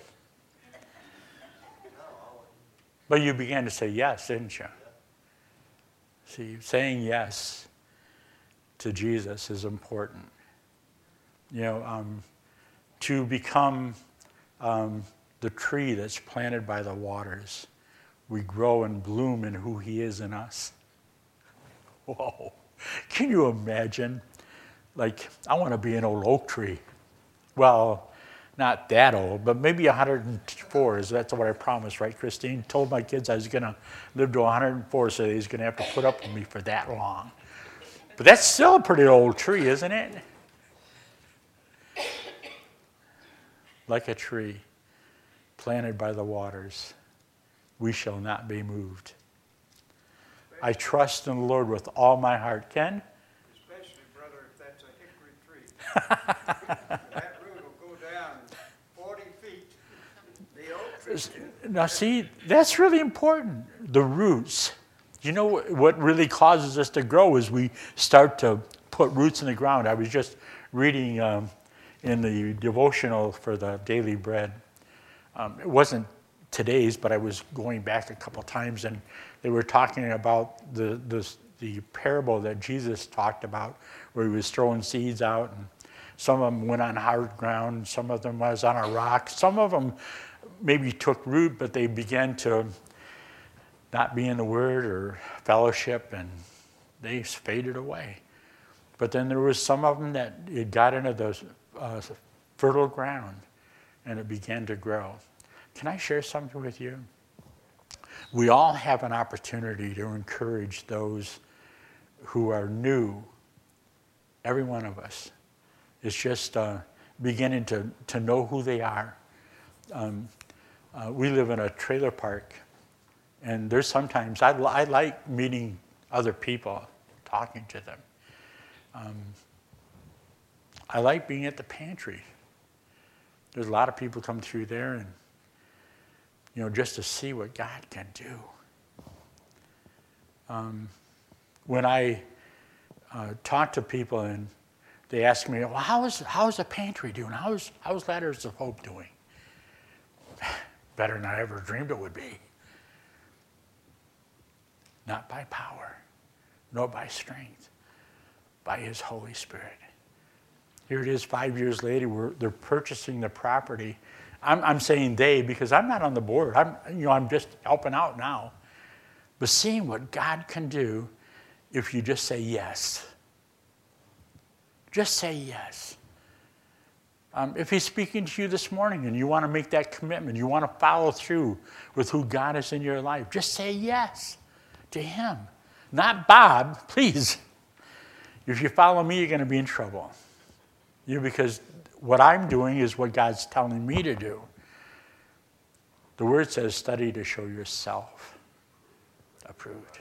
No, I wouldn't. But you began to say yes, didn't you? See, saying yes to Jesus is important. You know, um, to become um, the tree that's planted by the waters, we grow and bloom in who he is in us. Whoa. Can you imagine? Like, I want to be an old oak tree. Well, not that old, but maybe one hundred four is that's what I promised, right, Christine? Told my kids I was going to live to one hundred four, so he's going to have to put up with me for that long. But that's still a pretty old tree, isn't it? Like a tree planted by the waters, we shall not be moved. I trust in the Lord with all my heart. Ken? Especially, brother, if that's a hickory tree. That root will go down forty feet. The oak tree. Now see, that's really important, the roots. You know what really causes us to grow is we start to put roots in the ground. I was just reading um, in the devotional for the Daily Bread. Um, it wasn't today's, but I was going back a couple times, and they were talking about the, the, the parable that Jesus talked about, where he was throwing seeds out, and some of them went on hard ground, some of them was on a rock, some of them maybe took root, but they began to not be in the Word or fellowship, and they faded away. But then there was some of them that it got into the uh, fertile ground, and it began to grow. Can I share something with you? We all have an opportunity to encourage those who are new. Every one of us is just uh, beginning to, to know who they are. Um, uh, we live in a trailer park, and there's sometimes, I, I like meeting other people, talking to them. Um, I like being at the pantry. There's a lot of people come through there, and you know, just to see what God can do. Um, when I uh, talk to people and they ask me, well, how is, how is the pantry doing? How is, how is Ladders of Hope doing? Better than I ever dreamed it would be. Not by power, nor by strength, by his Holy Spirit. Here it is five years later, we're, they're purchasing the property. I'm, I'm saying they because I'm not on the board. I'm, you know, I'm just helping out now. But seeing what God can do if you just say yes. Just say yes. Um, if he's speaking to you this morning and you want to make that commitment, you want to follow through with who God is in your life, just say yes to him. Not Bob, please. If you follow me, you're going to be in trouble. You know, because what I'm doing is what God's telling me to do. The word says, study to show yourself approved.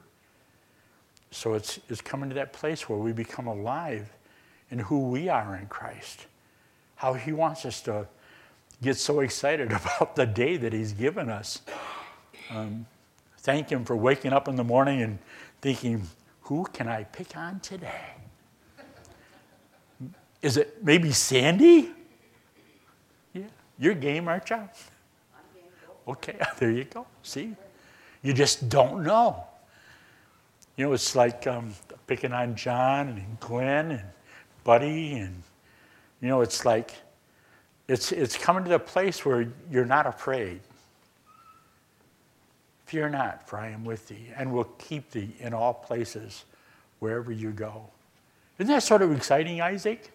So it's, it's coming to that place where we become alive in who we are in Christ. How he wants us to get so excited about the day that he's given us. Um, thank him for waking up in the morning and thinking, who can I pick on today? Is it maybe Sandy? Yeah. You're game, aren't you? Okay, there you go. See? You just don't know. You know, it's like um, picking on John and Glenn and Buddy, and, you know, it's like, it's, it's coming to the place where you're not afraid. Fear not, for I am with thee, and will keep thee in all places wherever you go. Isn't that sort of exciting, Isaac?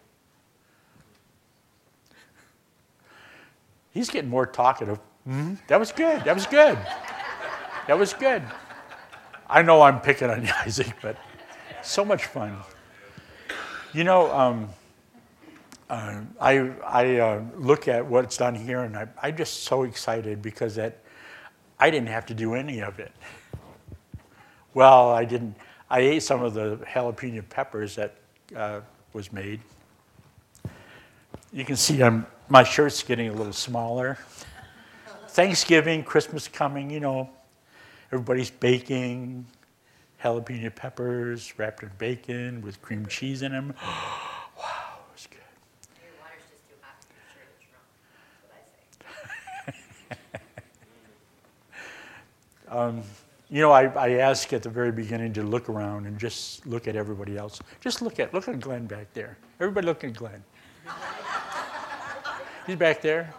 He's getting more talkative. Mm-hmm. That was good. That was good. That was good. I know I'm picking on you, Isaac, but so much fun. You know, um, uh, I, I uh, look at what's done here, and I, I'm just so excited because that I didn't have to do any of it. Well, I didn't. I ate some of the jalapeno peppers that uh, was made. You can see I'm, my shirt's getting a little smaller. Thanksgiving, Christmas coming, you know, everybody's baking jalapeno peppers wrapped in bacon with cream cheese in them. Wow, it was good. Your water's just too hot for your shirt. It's wrong. That's what I say. Um, You know, I, I ask at the very beginning to look around and just look at everybody else. Just look at look at Glenn back there. Everybody look at Glenn. He's back there.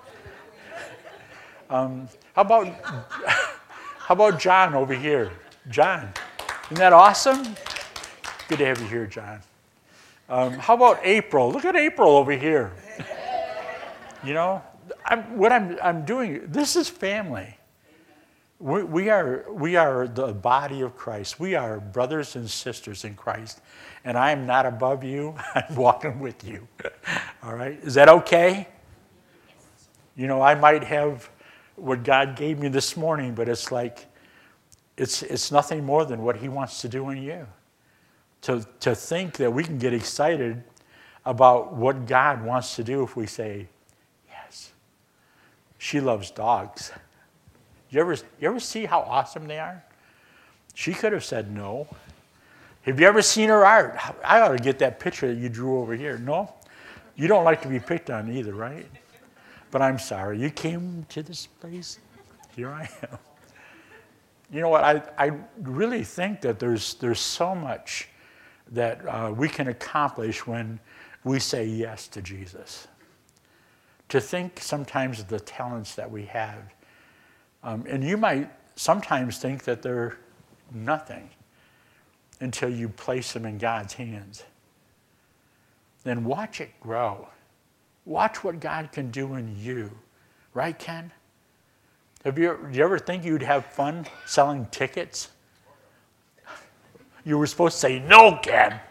Um, how about how about John over here? John, isn't that awesome? Good to have you here, John. Um, how about April? Look at April over here. You know, I'm, what I'm I'm doing. This is family. We, we are we are the body of Christ. We are brothers and sisters in Christ, and I am not above you. I'm walking with you. All right, is that okay? You know, I might have what God gave me this morning, but it's like it's it's nothing more than what He wants to do in you. To to think that we can get excited about what God wants to do if we say yes. She loves dogs. You ever, you ever see how awesome they are? She could have said no. Have you ever seen her art? I ought to get that picture that you drew over here. No? You don't like to be picked on either, right? But I'm sorry. You came to this place. Here I am. You know what? I, I really think that there's, there's so much that uh, we can accomplish when we say yes to Jesus. To think sometimes of the talents that we have. Um, and you might sometimes think that they're nothing until you place them in God's hands. Then watch it grow. Watch what God can do in you. Right, Ken? Have you, do you ever think you'd have fun selling tickets? You were supposed to say, no, Ken.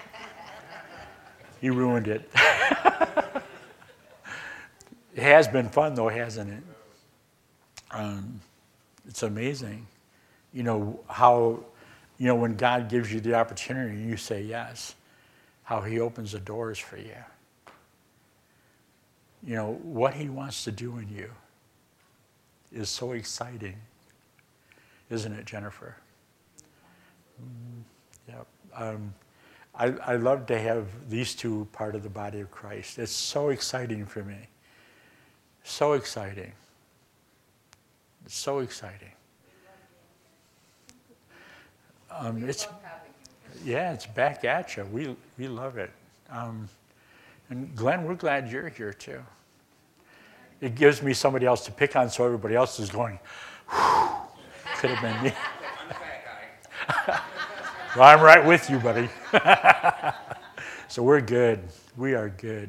You ruined it. It has been fun, though, hasn't it? Um, it's amazing, you know, how, you know, when God gives you the opportunity and you say yes, how He opens the doors for you. You know, what He wants to do in you is so exciting, isn't it, Jennifer? Mm, yep. Um, I, I love to have these two part of the body of Christ. It's so exciting for me. So exciting. It's so exciting. Um, it's yeah, it's back at you. We we love it. Um, and Glenn, we're glad you're here too. It gives me somebody else to pick on, so everybody else is going. Could have been me. Well, I'm right with you, buddy. So we're good. We are good.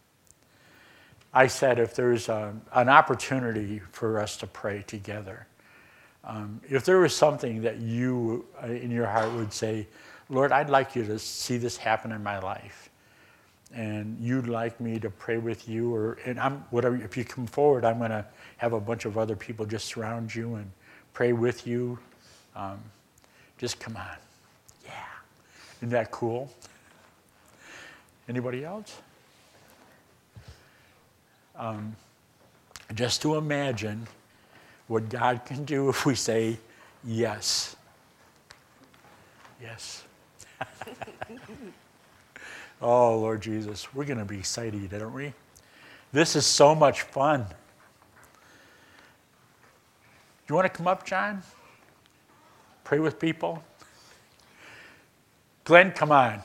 I said if there's a, an opportunity for us to pray together, um, if there was something that you uh, in your heart would say, Lord, I'd like you to see this happen in my life, and you'd like me to pray with you, or and I'm whatever. If you come forward, I'm going to have a bunch of other people just surround you and pray with you. Um, just come on, yeah. Isn't that cool? Anybody else? Um, just to imagine what God can do if we say yes. Yes. Oh, Lord Jesus, we're going to be excited, aren't we? This is so much fun. Do you want to come up, John? Pray with people? Glenn, come on.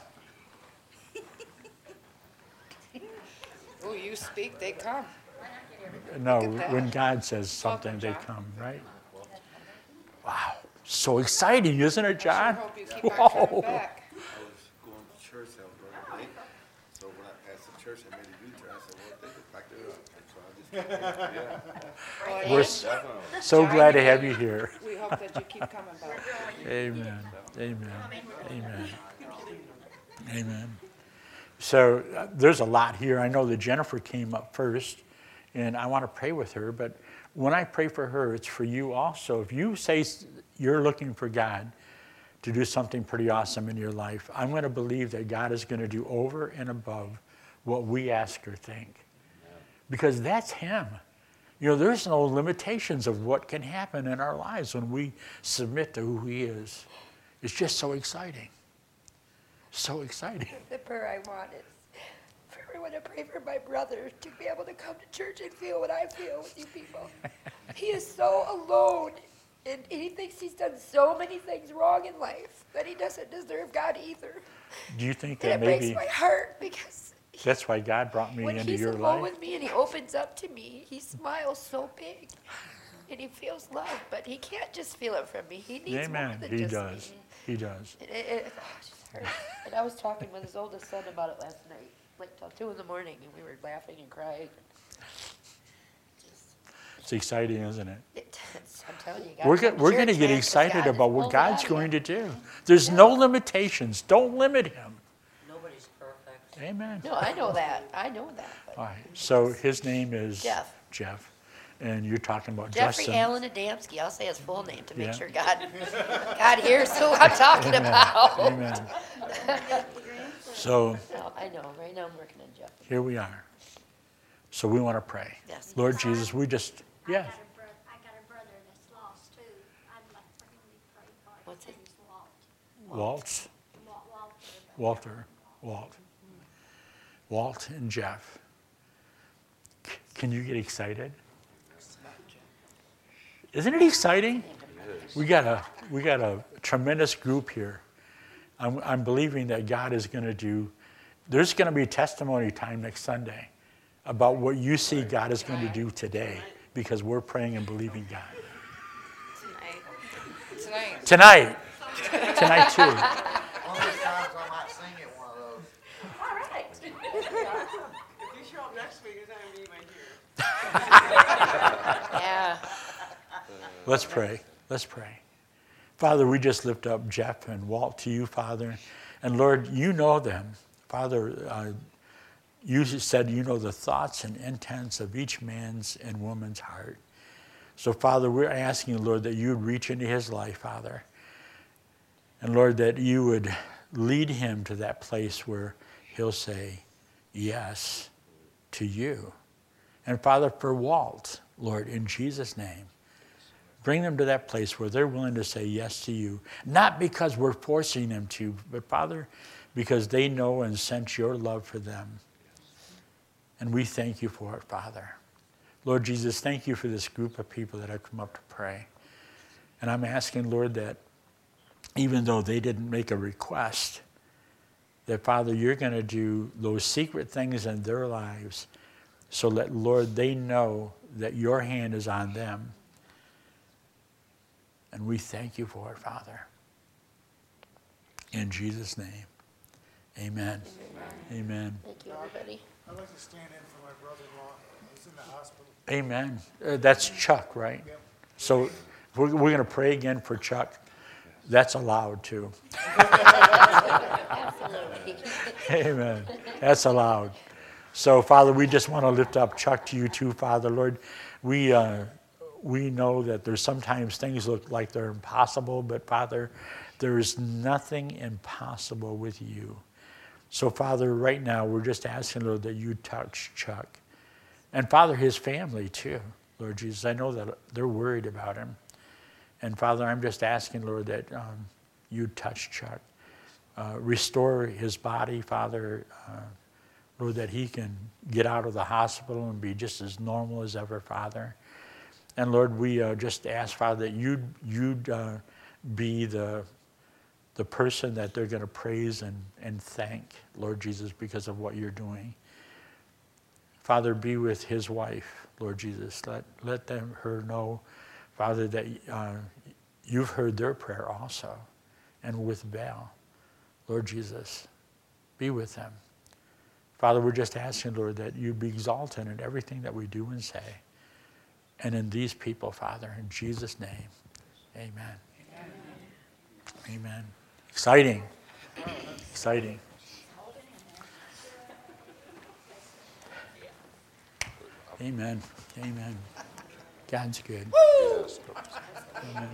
Oh, you speak, they come. No, Look at that. when God says something, Welcome, they John. come, right? Wow. So exciting, isn't it, I John? sure hope you keep our Whoa. turn back. I was going to church that was late, so when I passed the church, I made a U-turn. I said, well, they could back it up. And so I just, yeah. Well, We're yeah, s- Definitely. so glad to have you here. we hope that you keep coming back. Amen. Amen. Amen. Amen. So uh, there's a lot here. I know that Jennifer came up first, and I want to pray with her. But when I pray for her, it's for you also. If you say s- you're looking for God to do something pretty awesome in your life, I'm going to believe that God is going to do over and above what we ask or think. Because that's Him. You know, there's no limitations of what can happen in our lives when we submit to who He is. It's just so exciting. So exciting. The prayer I want is for everyone to pray for my brother to be able to come to church and feel what I feel with you people. He is so alone And he thinks he's done so many things wrong in life that he doesn't deserve God either. Do you think And that it breaks maybe my heart because that's why God brought me when into he's your alone life? with me and he opens up to me, he smiles so big. And he feels love, but he can't just feel it from me. He needs more Amen. than He just does. me. He does. And, it, it, oh, it just hurts. And I was talking with his oldest son about it last night, like till two in the morning, and we were laughing and crying. Just, It's exciting, isn't it? it, I'm telling you, We're, God, go- I'm we're sure going to it's get man, 'cause excited God about just what pulls it out God's of going you. to do. There's no limitations. Don't limit him. Nobody's perfect. Amen. No, I know that. I know that. But All right. So his name is Jeff. Jeff. And you're talking about Jeffrey Justin. Allen Adamski. I'll say his full name to make Yeah. sure God, God hears who I'm talking about. Amen. So No, I know. Right now I'm working on Jeff. here we are. So we want to pray. Yes. Lord Jesus, we just, yeah. I got a brother, I got a brother that's lost too. I'd like for him to be prayed for. What's His it? name's Walt. Waltz, Walt, Walter. Walter, Walt. Walt and Jeff. C- Can you get excited? Isn't it exciting? We got a we got a tremendous group here. I'm, I'm believing that God is going to do. There's going to be testimony time next Sunday about what you see God is going to do today because we're praying and believing God. Tonight. Tonight, tonight too. One of those times I might sing at one of those. All right. If you show up next week, it's not gonna be even here. Yeah. Let's pray. Let's pray. Father, we just lift up Jeff and Walt to you, Father. And Lord, you know them. Father, uh, you said you know the thoughts and intents of each man's and woman's heart. So, Father, we're asking, Lord, that you would reach into his life, Father. And, Lord, that you would lead him to that place where he'll say yes to you. And, Father, for Walt, Lord, in Jesus' name, bring them to that place where they're willing to say yes to you. Not because we're forcing them to, but, Father, because they know and sense your love for them. And we thank you for it, Father. Lord Jesus, thank you for this group of people that have come up to pray. And I'm asking, Lord, that even though they didn't make a request, that, Father, you're going to do those secret things in their lives so that, Lord, they know that your hand is on them. And we thank you for it, Father. In Jesus' name, amen. Amen. Amen. Thank you, everybody. I'd like to stand in for my brother-in-law. He's in the hospital. Amen. Uh, that's Chuck, right? Yep. So we're, we're going to pray again for Chuck. That's allowed too. Absolutely. Amen. That's allowed. So, Father, we just want to lift up Chuck to you too, Father. Lord, we uh, we know that there's sometimes things look like they're impossible, but, Father, there is nothing impossible with you. So, Father, right now, we're just asking, Lord, that you touch Chuck. And, Father, his family too, Lord Jesus. I know that they're worried about him. And, Father, I'm just asking, Lord, that um, you touch Chuck. Uh, restore his body, Father, uh, Lord, that he can get out of the hospital and be just as normal as ever, Father. And, Lord, we uh, just ask, Father, that you'd, you'd uh, be the, the person that they're going to praise and, and thank, Lord Jesus, because of what you're doing. Father, be with his wife, Lord Jesus. Let, let them, her know, Father, that uh, you've heard their prayer also. And with Val, Lord Jesus, be with them. Father, we're just asking, Lord, that you be exalted in everything that we do and say. And in these people, Father, in Jesus' name, amen. Amen. Amen. Exciting. Exciting. Amen. Amen. God's good. Amen.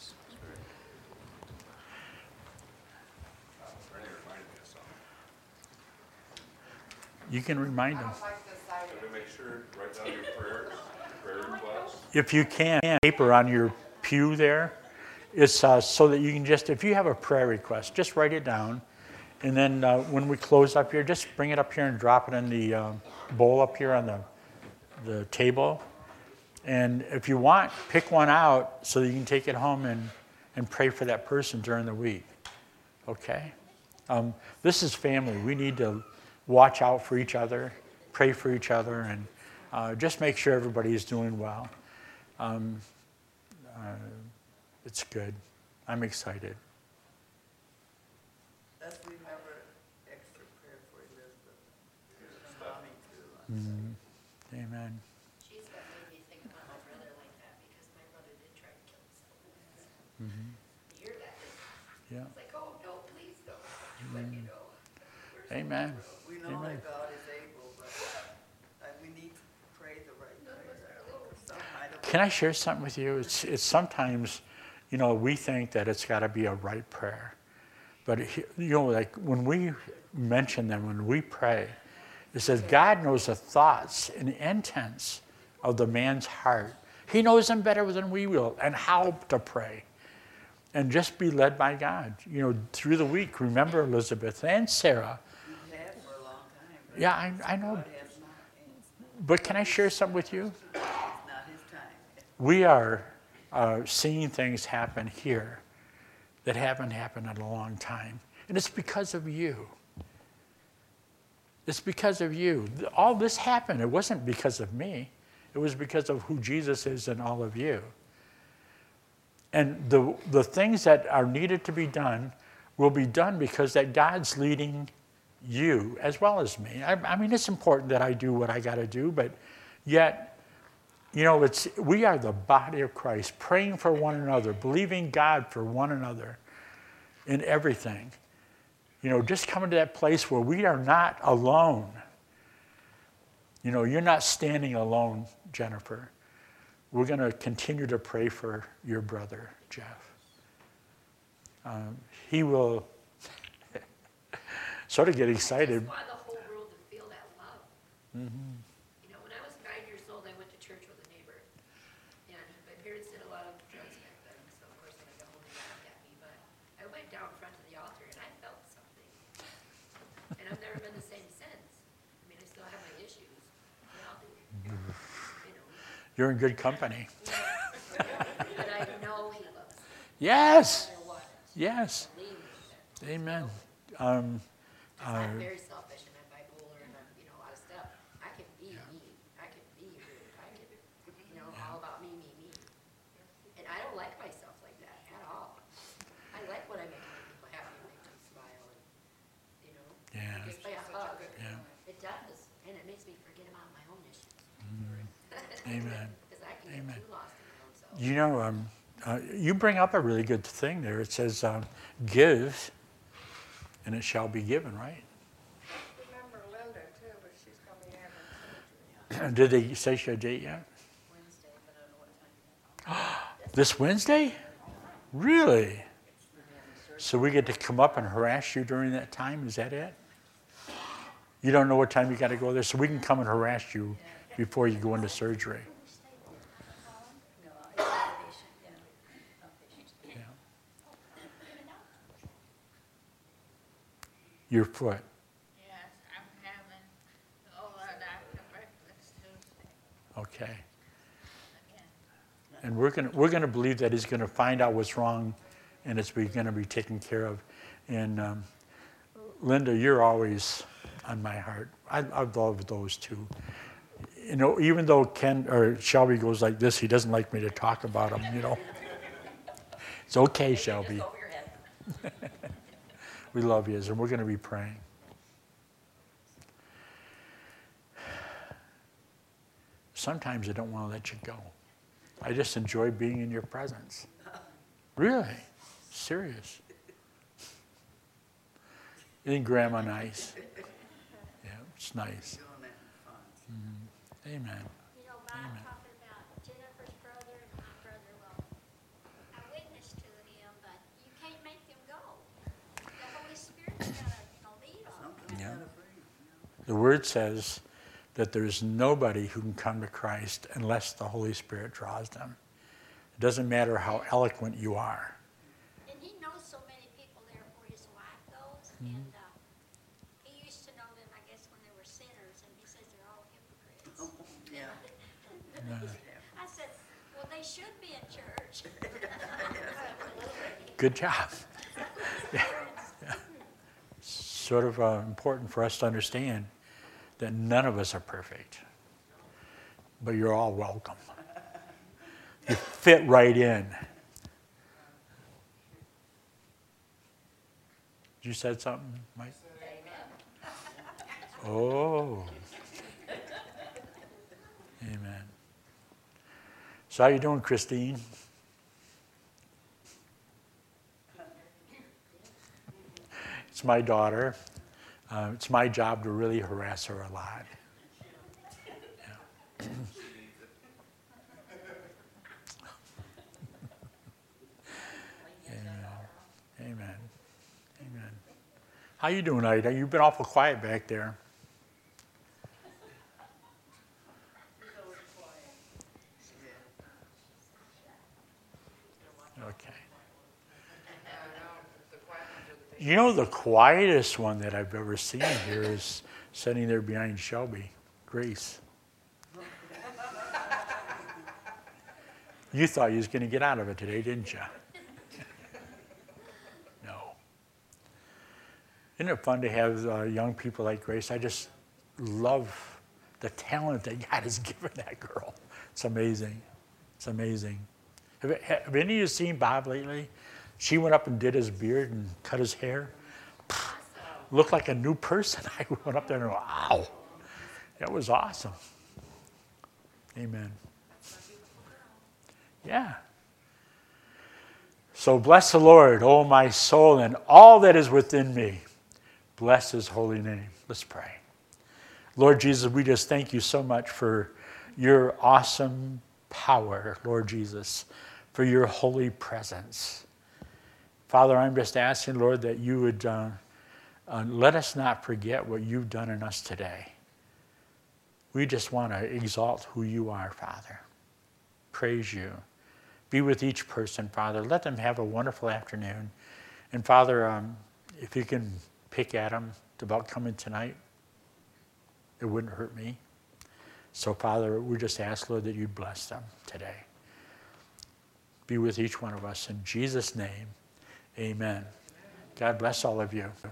You can remind them. To make sure, write down your prayers, prayer requests. If you can, paper on your pew there, it's uh, so that you can just, if you have a prayer request, just write it down. And then uh, when we close up here, just bring it up here and drop it in the uh, bowl up here on the, the table. And if you want, pick one out so that you can take it home and, and pray for that person during the week. Okay? Um, this is family. We need to watch out for each other, pray for each other, and uh, just make sure everybody is doing well. Um, uh, it's good. I'm excited. Let's remember extra prayer for Elizabeth. Mommy too. Mm, amen. She's what made me think about my brother like that, because my brother did try to kill himself. Mm-hmm. You hear that? Yeah. It's like, oh, no, please don't. But you know. Amen. We know Amen. that God is able, but uh, we need to pray the right prayer. Some I don't Can I share something with you? It's, it's sometimes, you know, we think that it's got to be a right prayer. But, it- you know, like when we mention them, when we pray, it says God knows the thoughts and the intents of the man's heart. He knows them better than we will, and how to pray. And just be led by God. You know, through the week, remember Elizabeth and Sarah. We've had for a long time. but Yeah, I, I know. God has not, and But can I share something with you? it's not his time. We are uh, seeing things happen here that haven't happened in a long time. And it's because of you. It's because of you. All this happened. It wasn't because of me. It was because of who Jesus is in all of you. And the, the things that are needed to be done will be done because that God's leading you as well as me. I, I mean, it's important that I do what I got to do, but yet, you know, it's we are the body of Christ, praying for one another, believing God for one another in everything. You know, just coming to that place where we are not alone. You know, you're not standing alone, Jennifer. We're going to continue to pray for your brother, Jeff. Um, he will sort of get excited. I just want the whole world to feel that love. Mm-hmm. You know, when I was nine years old, I went to church with a neighbor. And my parents did a lot of drugs back then, so of course when I got home they laughed at me. But I went down in front of the altar and I felt something. And I've never been the same since. I mean, I still have my issues. We all do. You know. You're in good company. But I know he loves me. Yes. No matter what. Yes. Believe me. Amen. Um, 'Cause uh, I'm very selfish and I'm bipolar and I'm, you know, a lot of stuff. I can be mean. I can be rude. I can, you know, all about me, me, me. And I don't like myself like that at all. I like when I make other people happy and make them smile and, you know, Yeah. gives me a hug. Yeah. It does. And it makes me forget about my own issues. Amen. Because I can Amen. get too lost in my own self. You know, um, uh, you bring up a really good thing there. It says, um, give, and it shall be given, right? Remember Linda too, but she's gonna be having surgery. Did they say she had a date yet? Wednesday, but I don't know what time yet. This Wednesday? Really? So we get to come up and harass you during that time? Is that it? You don't know what time you got to go there, so we can come and harass you before you go into surgery. No, I'm a patient, yeah. Outpatient. Yeah. Your foot. Yes, I'm having, oh, uh, doctor breakfast Tuesday Okay. again. And we're going to we're going to believe that he's going to find out what's wrong, and it's going to be taken care of. And um, Linda, you're always on my heart. I, I love those two. You know, even though Ken or Shelby goes like this, he doesn't like me to talk about them. You know, it's okay, Shelby. Just over your head. We love you, and we're going to be praying. Sometimes I don't want to let you go. I just enjoy being in your presence. Really? Serious. Isn't Grandma nice? Yeah, it's nice. Doing that fun. Mhm. Amen. You know, Bob Amen. talking about Jennifer's brother and my brother, well, I witnessed to him, but you can't make them go. The Holy Spirit's gotta lead them. Something's Yeah. gotta bring, you know. The Word says that there's nobody who can come to Christ unless the Holy Spirit draws them. It doesn't matter how eloquent you are. And he knows so many people there where his wife goes, Mm-hmm. and, uh, he used to know them, I guess, when they were sinners, and he says they're all hypocrites. Oh, yeah. I said, should be in church. Good job. Yeah. Yeah. Sort of uh, important for us to understand that none of us are perfect, but you're all welcome. You fit right in. You said something, Mike? Oh. Amen. So how you doing, Christine? It's my daughter. Uh, it's my job to really harass her a lot. Yeah. Amen. Amen. Amen. How you doing, Ida? You've been awful quiet back there. Okay. You know, the quietest one that I've ever seen here is sitting there behind Shelby, Grace. You thought you was going to get out of it today, didn't you? No. Isn't it fun to have uh, young people like Grace? I just love the talent that God has given that girl. It's amazing. It's amazing. Have, have any of you seen Bob lately? She went up and did his beard and cut his hair. Awesome. Looked like a new person. I went up there and wow, that was awesome. Amen. Yeah. So bless the Lord, O my soul, and all that is within me. Bless his holy name. Let's pray. Lord Jesus, we just thank you so much for your awesome power, Lord Jesus, for your holy presence. Father, I'm just asking, Lord, that you would uh, uh, let us not forget what you've done in us today. We just want to exalt who you are, Father. Praise you. Be with each person, Father. Let them have a wonderful afternoon. And Father, um, if you can pick at them about coming tonight, it wouldn't hurt me. So, Father, we just ask, Lord, that you'd bless them today. Be with each one of us. In Jesus' name, amen. God bless all of you.